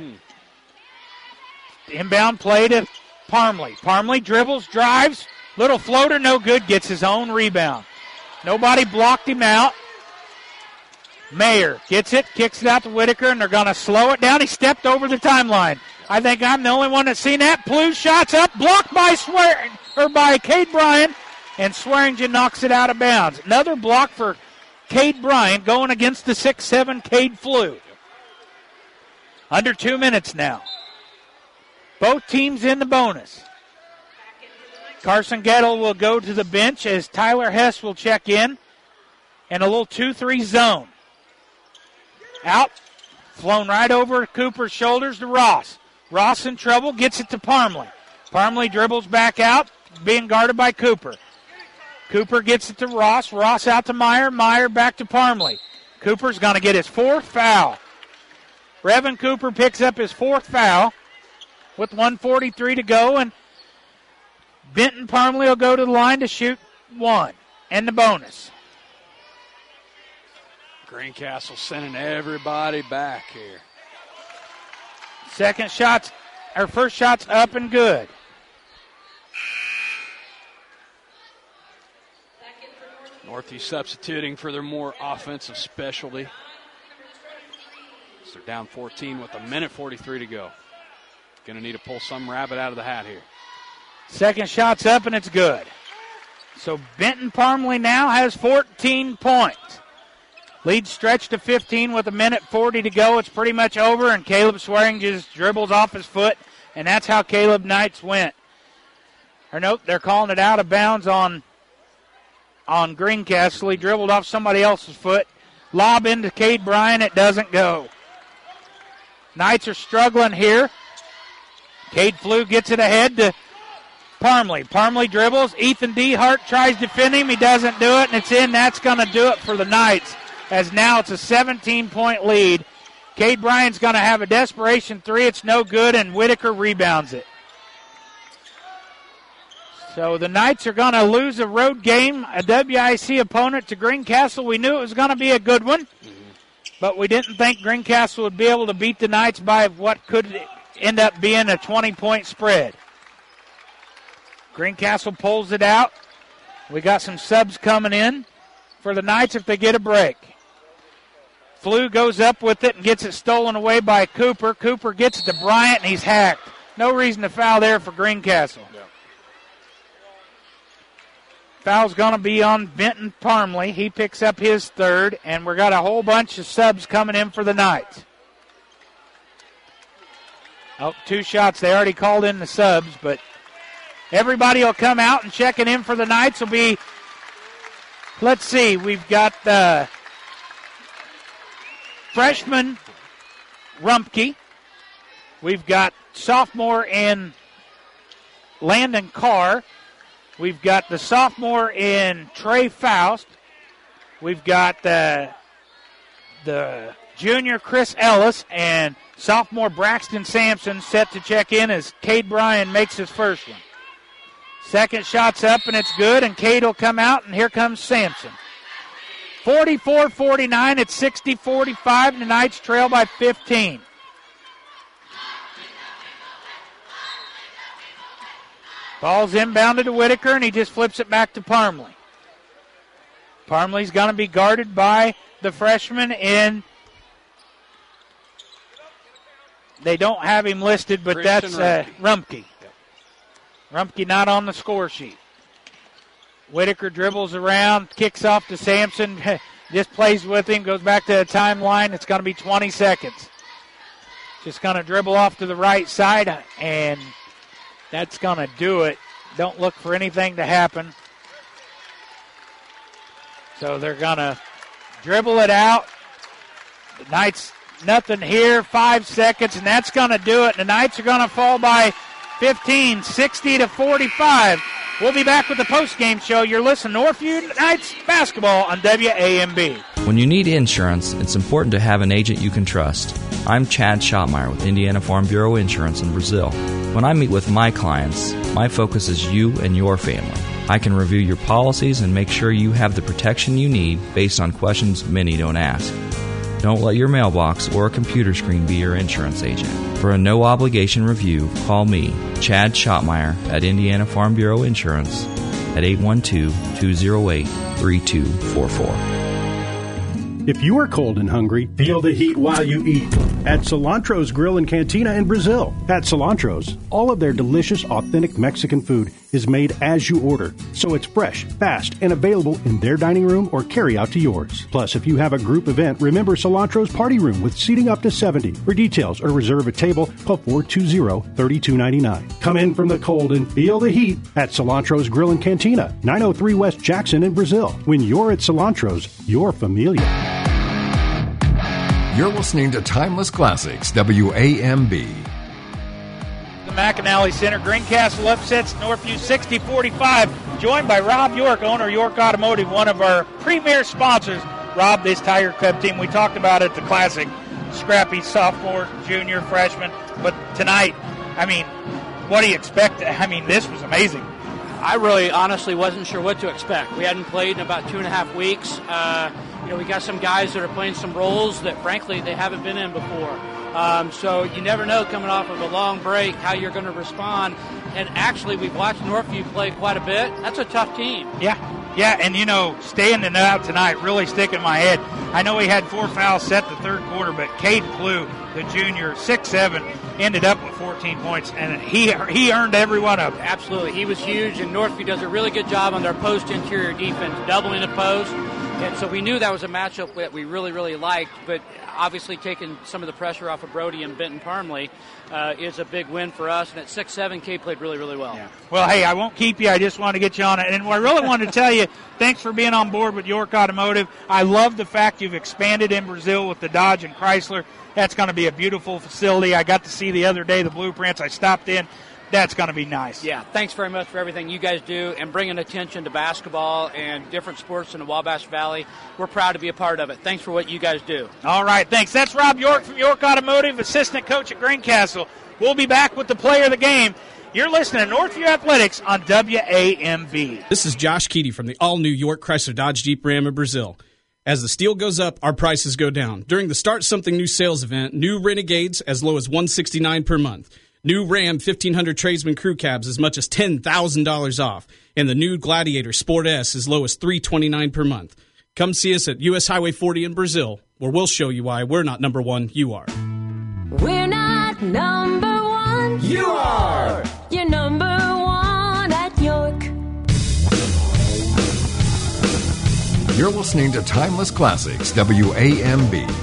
C: Inbound play to Parmley. Parmley dribbles, drives. Little floater, no good, gets his own rebound. Nobody blocked him out. Mayer gets it, kicks it out to Whitaker, and they're going to slow it down. He stepped over the timeline. I think I'm the only one that's seen that. Plew shots up, blocked by by Cade Bryan, and Swearingen knocks it out of bounds. Another block for Cade Bryan going against the 6'7" Cade Flew. Under 2 minutes now. Both teams in the bonus. Carson Gettle will go to the bench as Tyler Hess will check in. And a little 2-3 zone. Out. Flown right over Cooper's shoulders to Ross. Ross in trouble. Gets it to Parmley. Parmley dribbles back out. Being guarded by Cooper. Cooper gets it to Ross. Ross out to Meyer. Meyer back to Parmley. Cooper's going to get his fourth foul. Brevin Cooper picks up his fourth foul with 1:43 to go. And Benton Parmley will go to the line to shoot one. And the bonus.
D: Greencastle sending everybody back here.
C: First shot's up and good.
D: Northview substituting for their more offensive specialty. So they're down 14 with 1:43 to go. Going to need to pull some rabbit out of the hat here.
C: Second shot's up, and it's good. So Benton Parmley now has 14 points. Lead stretched to 15 with 1:40 to go. It's pretty much over, and Caleb Swearing just dribbles off his foot, and that's how Caleb Knights went. Or nope, they're calling it out of bounds on Greencastle. He dribbled off somebody else's foot. Lob into Cade Bryan. It doesn't go. Knights are struggling here. Cade Flew gets it ahead to Parmley. Parmley dribbles. Ethan Dehart tries to defend him. He doesn't do it, and it's in. That's going to do it for the Knights, as now it's a 17-point lead. Cade Bryan's going to have a desperation three. It's no good, and Whitaker rebounds it. So the Knights are going to lose a road game, a WIC opponent to Greencastle. We knew it was going to be a good one, but we didn't think Greencastle would be able to beat the Knights by what could end up being a 20-point spread. Greencastle pulls it out. We got some subs coming in for the Knights if they get a break. Flew goes up with it and gets it stolen away by Cooper. Cooper gets it to Bryant, and he's hacked. No reason to foul there for Greencastle. Yeah. Foul's going to be on Benton Parmley. He picks up his third, and we've got a whole bunch of subs coming in for the Knights. Oh, 2 shots. They already called in the subs, but everybody will come out, and checking in for the Knights will be, let's see, we've got freshman Rumpke. We've got sophomore in Landon Carr. We've got the sophomore in Trey Faust. We've got the junior Chris Ellis and sophomore Braxton Sampson set to check in as Cade Bryan makes his first one. Second shot's up, and it's good, and Cade will come out, and here comes Sampson. 44-49, it's 60-45, the Knights trail by 15. Ball's inbounded to Whitaker, and he just flips it back to Parmley. Parmley's going to be guarded by the freshman in. They don't have him listed, but
D: Christian
C: that's Rumpke.
D: Yep.
C: Rumpke not on the score sheet. Whitaker dribbles around, kicks off to Sampson, just plays with him, goes back to the timeline. It's going to be 20 seconds. Just going to dribble off to the right side, and that's going to do it. Don't look for anything to happen. So they're going to dribble it out. The Knights, nothing here, 5 seconds, and that's going to do it. The Knights are going to fall by 15, 60-45. We'll be back with the postgame show. You're listening to Northview Knights basketball on WAMB.
L: When you need insurance, it's important to have an agent you can trust. I'm Chad Schottmeyer with Indiana Farm Bureau Insurance in Brazil. When I meet with my clients, my focus is you and your family. I can review your policies and make sure you have the protection you need based on questions many don't ask. Don't let your mailbox or a computer screen be your insurance agent. For a no-obligation review, call me, Chad Schottmeyer, at Indiana Farm Bureau Insurance at 812-208-3244.
M: If you are cold and hungry, feel the heat while you eat at Cilantro's Grill and Cantina in Brazil. At Cilantro's, all of their delicious, authentic Mexican food is made as you order, so it's fresh, fast, and available in their dining room or carry out to yours. Plus, if you have a group event, remember Cilantro's Party Room with seating up to 70. For details or reserve a table, call 420-3299. Come in from the cold and feel the heat at Cilantro's Grill and Cantina, 903 West Jackson in Brazil. When you're at Cilantro's, you're familiar.
J: You're listening to Timeless Classics, WAMB.
C: The McAnally Center, Greencastle upsets Northview 60-45. Joined by Rob York, owner of York Automotive, one of our premier sponsors. Rob, this Tiger Cub team, we talked about it, the Classic. Scrappy sophomore, junior, freshman. But tonight, I mean, what do you expect? I mean, this was amazing.
S: I really honestly wasn't sure what to expect. We hadn't played in about 2.5 weeks. We got some guys that are playing some roles that, frankly, they haven't been in before. So you never know coming off of a long break how you're going to respond. And actually, we've watched Northview play quite a bit. That's a tough team.
C: Yeah, and, staying it out tonight really sticking in my head. I know he had 4 fouls set the third quarter, but Cade Flew, the junior, 6'7", ended up with 14 points, and he earned every one of them.
S: Absolutely. He was huge, and Northview does a really good job on their post-interior defense, doubling the post. And so we knew that was a matchup that we really, really liked, but obviously taking some of the pressure off of Brody and Benton Parmley is a big win for us. And at 6'7", Cade played really, really well.
C: Yeah. Well, hey, I won't keep you. I just wanted to get you on it. And what I really wanted to tell you, thanks for being on board with York Automotive. I love the fact you've expanded in Brazil with the Dodge and Chrysler. That's going to be a beautiful facility. I got to see the other day the blueprints. I stopped in. That's going to be nice.
S: Yeah, thanks very much for everything you guys do and bringing attention to basketball and different sports in the Wabash Valley. We're proud to be a part of it. Thanks for what you guys do.
C: All right, thanks. That's Rob York from York Automotive, assistant coach at Greencastle. We'll be back with the player of the game. You're listening to Northview Athletics on WAMB.
Q: This is Josh Keaty from the all-new York Chrysler Dodge Jeep Ram in Brazil. As the steel goes up, our prices go down. During the Start Something New sales event, new Renegades as low as $169 per month. New Ram 1500 Tradesman Crew Cabs as much as $10,000 off. And the new Gladiator Sport S as low as $329 per month. Come see us at U.S. Highway 40 in Brazil, where we'll show you why we're not number one, you are.
P: We're not number one.
O: You are.
P: You're number one at York.
J: You're listening to Timeless Classics, WAMB.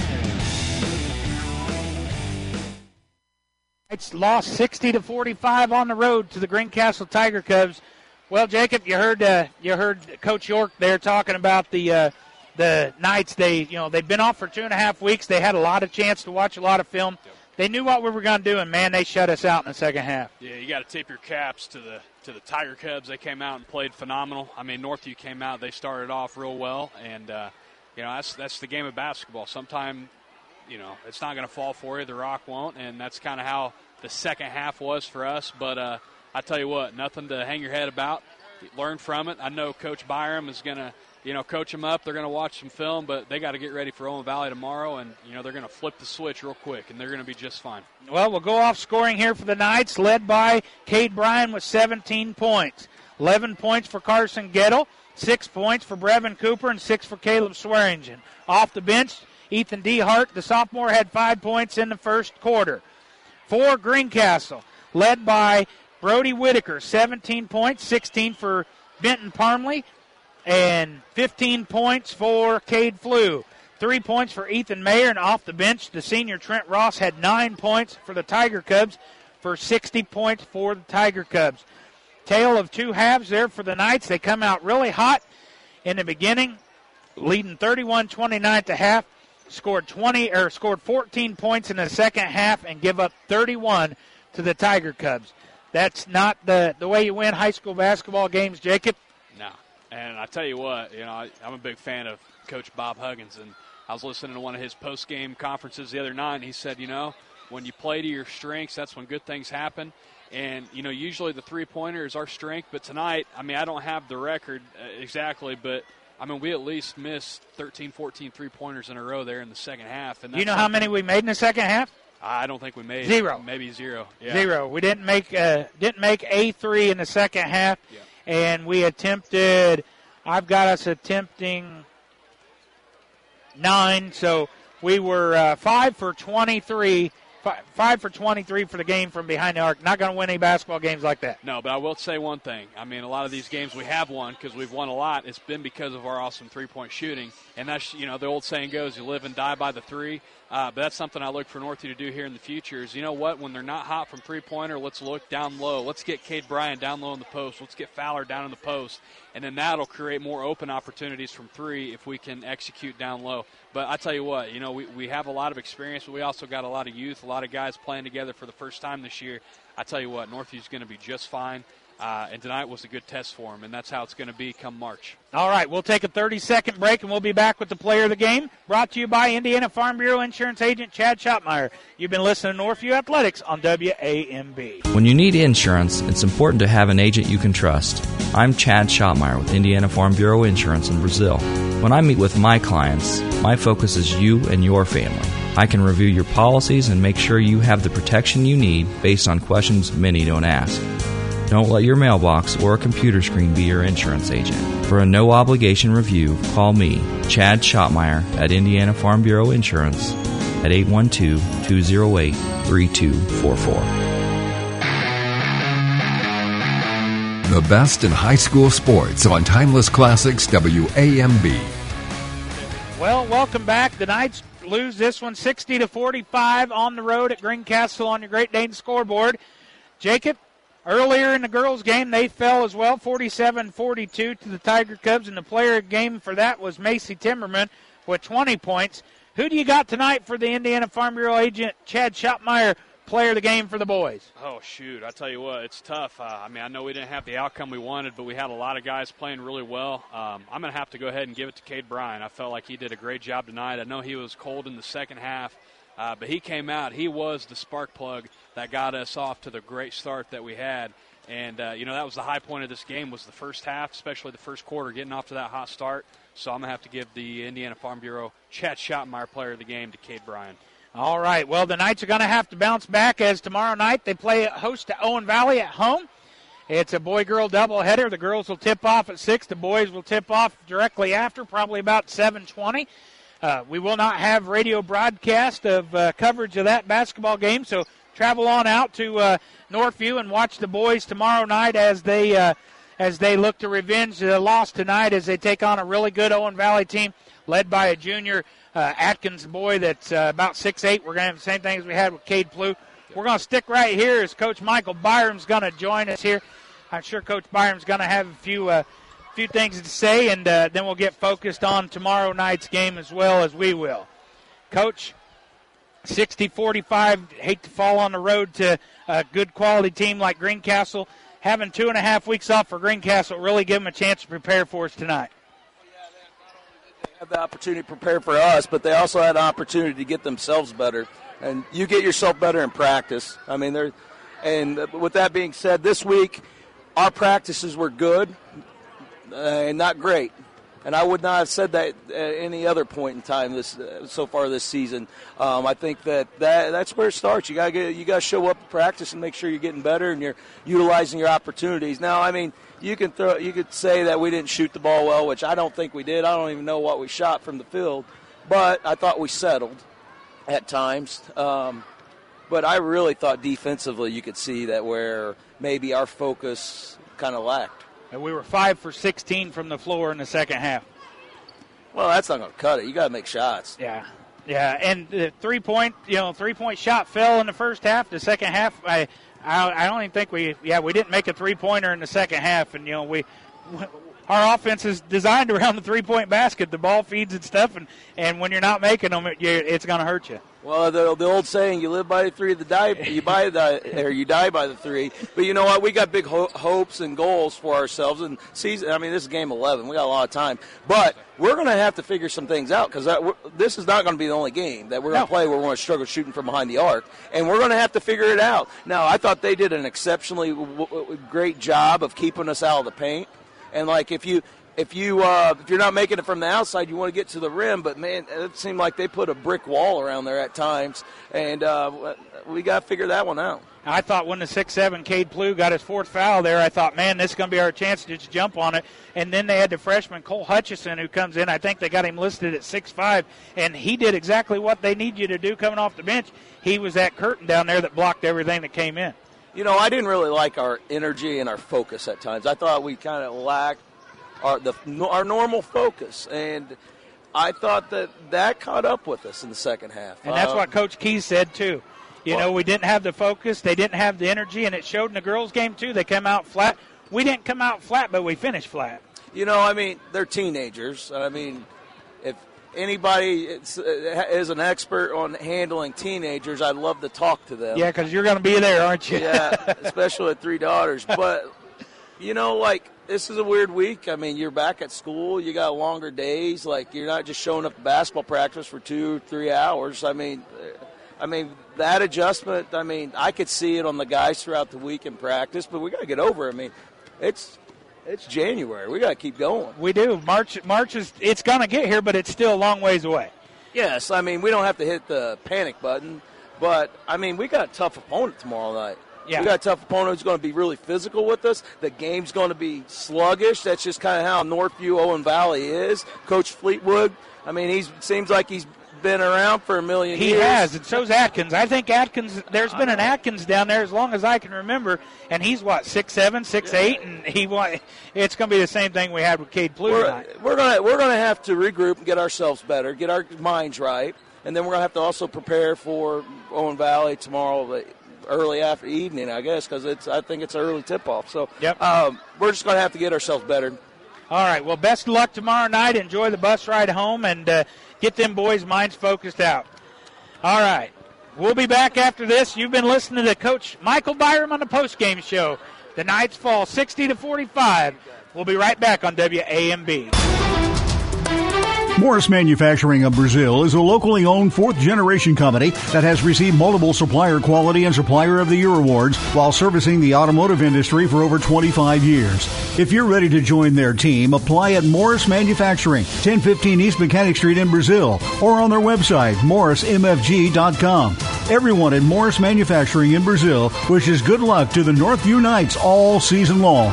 C: It's lost 60-45 on the road to the Greencastle Tiger Cubs. Well, Jacob, you heard Coach York there talking about the Knights. They've been off for 2.5 weeks. They had a lot of chance to watch a lot of film. Yep. They knew what we were going to do, and man, they shut us out in the second half.
D: Yeah, you got to tip your caps to the Tiger Cubs. They came out and played phenomenal. I mean, Northview came out. They started off real well, and that's the game of basketball. Sometimes, it's not going to fall for you. The rock won't, and that's kind of how the second half was for us. But I tell you what, nothing to hang your head about. Learn from it. I know Coach Byram is going to, coach them up. They're going to watch some film, but they got to get ready for Owen Valley tomorrow, and, they're going to flip the switch real quick, and they're going to be just fine.
C: Well, we'll go off scoring here for the Knights, led by Cade Bryan with 17 points. 11 points for Carson Gettle, 6 points for Brevin Cooper, and 6 for Caleb Swearingen. Off the bench, Ethan Dehart, the sophomore, had 5 points in the first quarter. For Greencastle, led by Brody Whitaker, 17 points, 16 for Benton Parmley, and 15 points for Cade Flew. 3 points for Ethan Mayer, and off the bench, the senior Trent Ross had 9 points for the Tiger Cubs for 60 points for the Tiger Cubs. Tale of two halves there for the Knights. They come out really hot in the beginning, leading 31-29 at the half. Scored 14 points in the second half and give up 31 to the Tiger Cubs. That's not the way you win high school basketball games, Jacob.
D: No. And I tell you what, I'm a big fan of Coach Bob Huggins, and I was listening to one of his post-game conferences the other night, and he said, when you play to your strengths, that's when good things happen. And, usually the three-pointer is our strength, but tonight, I don't have the record exactly, but we at least missed 13, 14 three-pointers in a row there in the second half. And
C: you know how many we made in the second half?
D: I don't think we made
C: 0.
D: Maybe 0. Yeah.
C: 0. We didn't make a three in the second half, yeah. And we attempted. I've got us attempting 9, so we were 5 for 23. 5 for 23 for the game from behind the arc. Not going to win any basketball games like that.
D: No, but I will say one thing. A lot of these games we have won because we've won a lot. It's been because of our awesome three-point shooting. And that's, the old saying goes, you live and die by the three. But that's something I look for Northview to do here in the future is, when they're not hot from three-pointer, let's look down low. Let's get Cade Bryan down low in the post. Let's get Fowler down in the post. And then that'll create more open opportunities from three if we can execute down low. But I tell you what, we have a lot of experience, but we also got a lot of youth, a lot of guys playing together for the first time this year. I tell you what, Northview's going to be just fine. And tonight was a good test for them, and that's how it's going to be come March.
C: All right, we'll take a 30-second break, and we'll be back with the player of the game, brought to you by Indiana Farm Bureau Insurance Agent Chad Schottmeyer. You've been listening to Northview Athletics on WAMB.
L: When you need insurance, it's important to have an agent you can trust. I'm Chad Schottmeyer with Indiana Farm Bureau Insurance in Brazil. When I meet with my clients, my focus is you and your family. I can review your policies and make sure you have the protection you need based on questions many don't ask. Don't let your mailbox or a computer screen be your insurance agent. For a no-obligation review, call me, Chad Schottmeyer, at Indiana Farm Bureau Insurance at 812-208-3244.
J: The best in high school sports on Timeless Classics WAMB.
C: Well, welcome back. The Knights lose this one 60-45 on the road at Greencastle on your Great Dane scoreboard. Jacob, earlier in the girls' game, they fell as well, 47-42 to the Tiger Cubs, and the player of the game for that was Macy Timmerman with 20 points. Who do you got tonight for the Indiana Farm Bureau agent Chad Schottmeyer, player of the game for the boys?
D: Oh, shoot. I tell you what, it's tough. I know we didn't have the outcome we wanted, but we had a lot of guys playing really well. I'm going to have to go ahead and give it to Cade Bryan. I felt like he did a great job tonight. I know he was cold in the second half, but he came out. He was the spark plug that got us off to the great start that we had. And, that was the high point of this game was the first half, especially the first quarter, getting off to that hot start. So I'm going to have to give the Indiana Farm Bureau Chad Schottmeyer player of the game to Cade Bryan.
C: All right, well, the Knights are going to have to bounce back as tomorrow night they play host to Owen Valley at home. It's a boy-girl doubleheader. The girls will tip off at 6. The boys will tip off directly after, probably about 7:20. We will not have radio broadcast of coverage of that basketball game, so travel on out to Northview and watch the boys tomorrow night as they look to revenge the loss tonight as they take on a really good Owen Valley team led by a junior Atkins boy that's about 6'8". We're going to have the same thing as we had with Cade Plough. We're going to stick right here as Coach Michael Byram's going to join us here. I'm sure Coach Byram's going to have a few things to say, and then we'll get focused on tomorrow night's game as well as we will. Coach, 60-45, hate to fall on the road to a good quality team like Greencastle. Having 2.5 weeks off for Greencastle really give them a chance to prepare for us tonight.
T: Had the opportunity to prepare for us, but they also had an opportunity to get themselves better. And you get yourself better in practice. And with that being said, this week our practices were good and not great. And I would not have said that at any other point in time so far this season. I think that's where it starts. You got to show up to practice and make sure you're getting better and you're utilizing your opportunities. Now, you could say that we didn't shoot the ball well, which I don't think we did. I don't even know what we shot from the field, but I thought we settled at times. But I really thought defensively you could see that where maybe our focus kind of lacked.
C: And we were 5 for 16 from the floor in the second half.
T: Well, that's not going to cut it. You got to make shots.
C: Yeah, and the three-point shot fell in the first half. The second half, I don't even think we didn't make a three-pointer in the second half, and our offense is designed around the three-point basket. The ball feeds and stuff, and when you're not making them, it's going to hurt you.
T: Well, the old saying, you live by the three, you die by the three. But you know what? We got big hopes and goals for ourselves. And this is game 11. We got a lot of time. But we're going to have to figure some things out because this is not going to be the only game that we're going to play where we're going to struggle shooting from behind the arc. And we're going to have to figure it out. Now, I thought they did an exceptionally great job of keeping us out of the paint. And, if you're not making it from the outside, you want to get to the rim. But, man, it seemed like they put a brick wall around there at times. And we got to figure that one out.
C: I thought when the 6'7" Cade Plough got his fourth foul there, I thought, man, this is going to be our chance to just jump on it. And then they had the freshman Cole Hutchison who comes in. I think they got him listed at 6'5", and he did exactly what they need you to do coming off the bench. He was that curtain down there that blocked everything that came in.
T: I didn't really like our energy and our focus at times. I thought we kind of lacked our normal focus, and I thought that caught up with us in the second half.
C: And that's what Coach Keys said, too. We didn't have the focus, they didn't have the energy, and it showed in the girls' game, too. They came out flat. We didn't come out flat, but we finished flat.
T: They're teenagers. If anybody is an expert on handling teenagers, I'd love to talk to them.
C: Yeah, because you're going to be there, aren't you?
T: Yeah, especially with 3 daughters. But, this is a weird week. You're back at school. You got longer days. You're not just showing up to basketball practice for 2-3 hours. That adjustment, I could see it on the guys throughout the week in practice, but we got to get over it. It's January. We got to keep going.
C: We do. March is it's going to get here, but it's still a long ways away.
T: Yes, we don't have to hit the panic button, but, we got a tough opponent tomorrow night. Yeah. We got a tough opponent who's going to be really physical with us. The game's going to be sluggish. That's just kind of how Northview Owen Valley is. Coach Fleetwood, he seems like he's been around for a million years.
C: He has, and so's Atkins. I think Atkins, there's been an Atkins down there as long as I can remember, and he's, 6'7", 6'8", and it's going to be the same thing we had with Cade Plew tonight.
T: We're gonna have to regroup and get ourselves better, get our minds right, and then we're going to have to also prepare for Owen Valley tomorrow, early after evening, I guess, because I think it's an early tip-off. So we're just going to have to get ourselves better.
C: All right, well, best of luck tomorrow night. Enjoy the bus ride home and get them boys' minds focused out. All right, we'll be back after this. You've been listening to Coach Michael Byram on the postgame show. The Knights fall 60-45. We'll be right back on WAMB.
B: Morris Manufacturing of Brazil is a locally owned fourth-generation company that has received multiple Supplier Quality and Supplier of the Year awards while servicing the automotive industry for over 25 years. If you're ready to join their team, apply at Morris Manufacturing, 1015 East Mechanic Street in Brazil, or on their website, morrismfg.com. Everyone at Morris Manufacturing in Brazil wishes good luck to the Northview Knights all season long.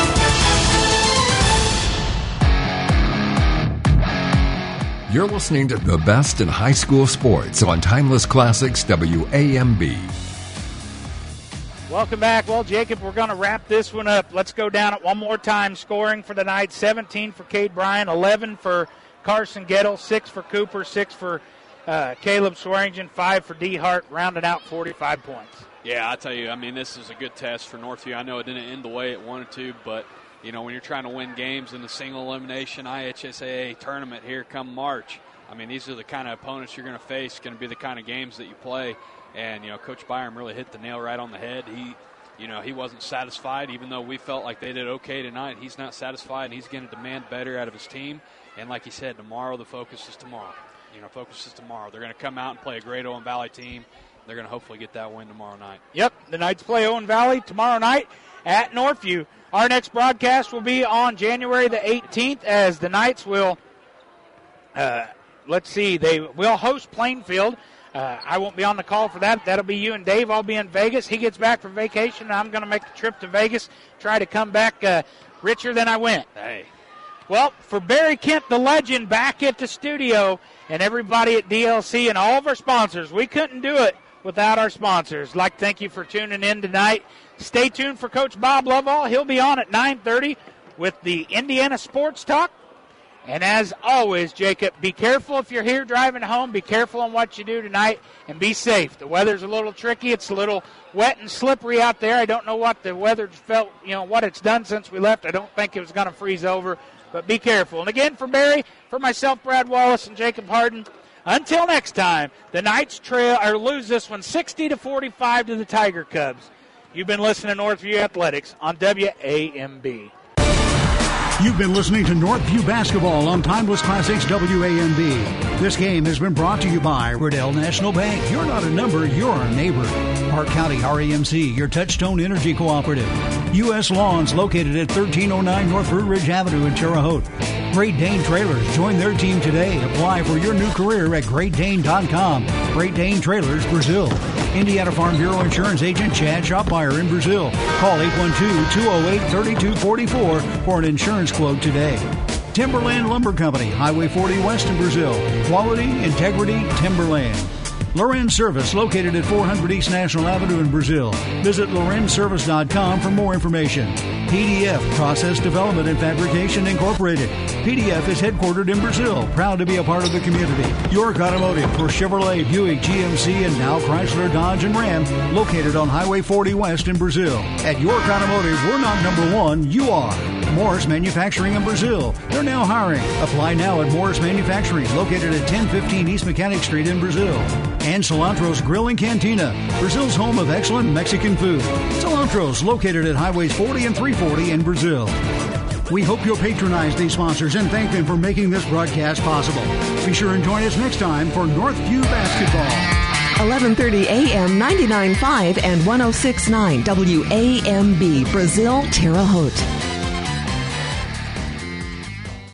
J: You're listening to the best in high school sports on Timeless Classics WAMB.
C: Welcome back. Well, Jacob, we're going to wrap this one up. Let's go down it one more time. Scoring for the Knights, 17 for Cade Bryan, 11 for Carson Gettle, 6 for Cooper, 6 for Caleb Swearingen, 5 for D. Hart, rounding out 45 points.
D: Yeah, I tell you, this is a good test for Northview. I know it didn't end the way it wanted to, but when you're trying to win games in the single elimination IHSAA tournament here come March, these are the kind of opponents you're going to face, going to be the kind of games that you play. And, Coach Byram really hit the nail right on the head. He wasn't satisfied, even though we felt like they did okay tonight. He's not satisfied, and he's going to demand better out of his team. And like he said, tomorrow the focus is tomorrow. Focus is tomorrow. They're going to come out and play a great Owen Valley team. They're going to hopefully get that win tomorrow night.
C: Yep, the Knights play Owen Valley tomorrow night at Northview. Our next broadcast will be on January the 18th as the Knights will, they will host Plainfield. I won't be on the call for that. That'll be you and Dave. I'll be in Vegas. He gets back from vacation, and I'm going to make the trip to Vegas, try to come back richer than I went.
D: Hey.
C: Well, for Barry Kent, the legend, back at the studio, and everybody at DLC and all of our sponsors, we couldn't do it without our sponsors. I'd like to thank you for tuning in tonight. Stay tuned for Coach Bob Lovall. He'll be on at 9:30 with the Indiana Sports Talk. And as always, Jacob, be careful if you're here driving home. Be careful on what you do tonight, and be safe. The weather's a little tricky. It's a little wet and slippery out there. I don't know what the weather's felt, what it's done since we left. I don't think it was going to freeze over, but be careful. And again, for Barry, for myself, Brad Wallace, and Jacob Harden, until next time, the Knights lose this one 60-45 to the Tiger Cubs. You've been listening to Northview Athletics on WAMB.
B: You've been listening to Northview Basketball on Timeless Classics WAMB. This game has been brought to you by Riddell National Bank. You're not a number, you're a neighbor. Park County REMC, your Touchstone Energy Cooperative. U.S. Lawns, located at 1309 North Fruit Ridge Avenue in Terre Haute. Great Dane Trailers. Join their team today. Apply for your new career at GreatDane.com. Great Dane Trailers, Brazil. Indiana Farm Bureau Insurance Agent Chad Shopmeyer in Brazil. Call 812-208-3244 for an insurance quote today. Timberland Lumber Company, Highway 40 West in Brazil. Quality, integrity, Timberland. Lorenz Service, located at 400 East National Avenue in Brazil. Visit lorenzservice.com for more information. PDF, Process Development and Fabrication Incorporated. PDF is headquartered in Brazil, proud to be a part of the community. York Automotive for Chevrolet, Buick, GMC, and now Chrysler, Dodge, and Ram, located on Highway 40 West in Brazil. At York Automotive, we're not number one, you are. Morris Manufacturing in Brazil. They're now hiring. Apply now at Morris Manufacturing, located at 1015 East Mechanic Street in Brazil. And Cilantro's Grill and Cantina, Brazil's home of excellent Mexican food. Cilantro's, located at Highways 40 and 340 in Brazil. We hope you'll patronize these sponsors and thank them for making this broadcast possible. Be sure and join us next time for Northview Basketball.
A: 11:30 a.m. 99.5 and 106.9 WAMB, Brazil, Terre Haute.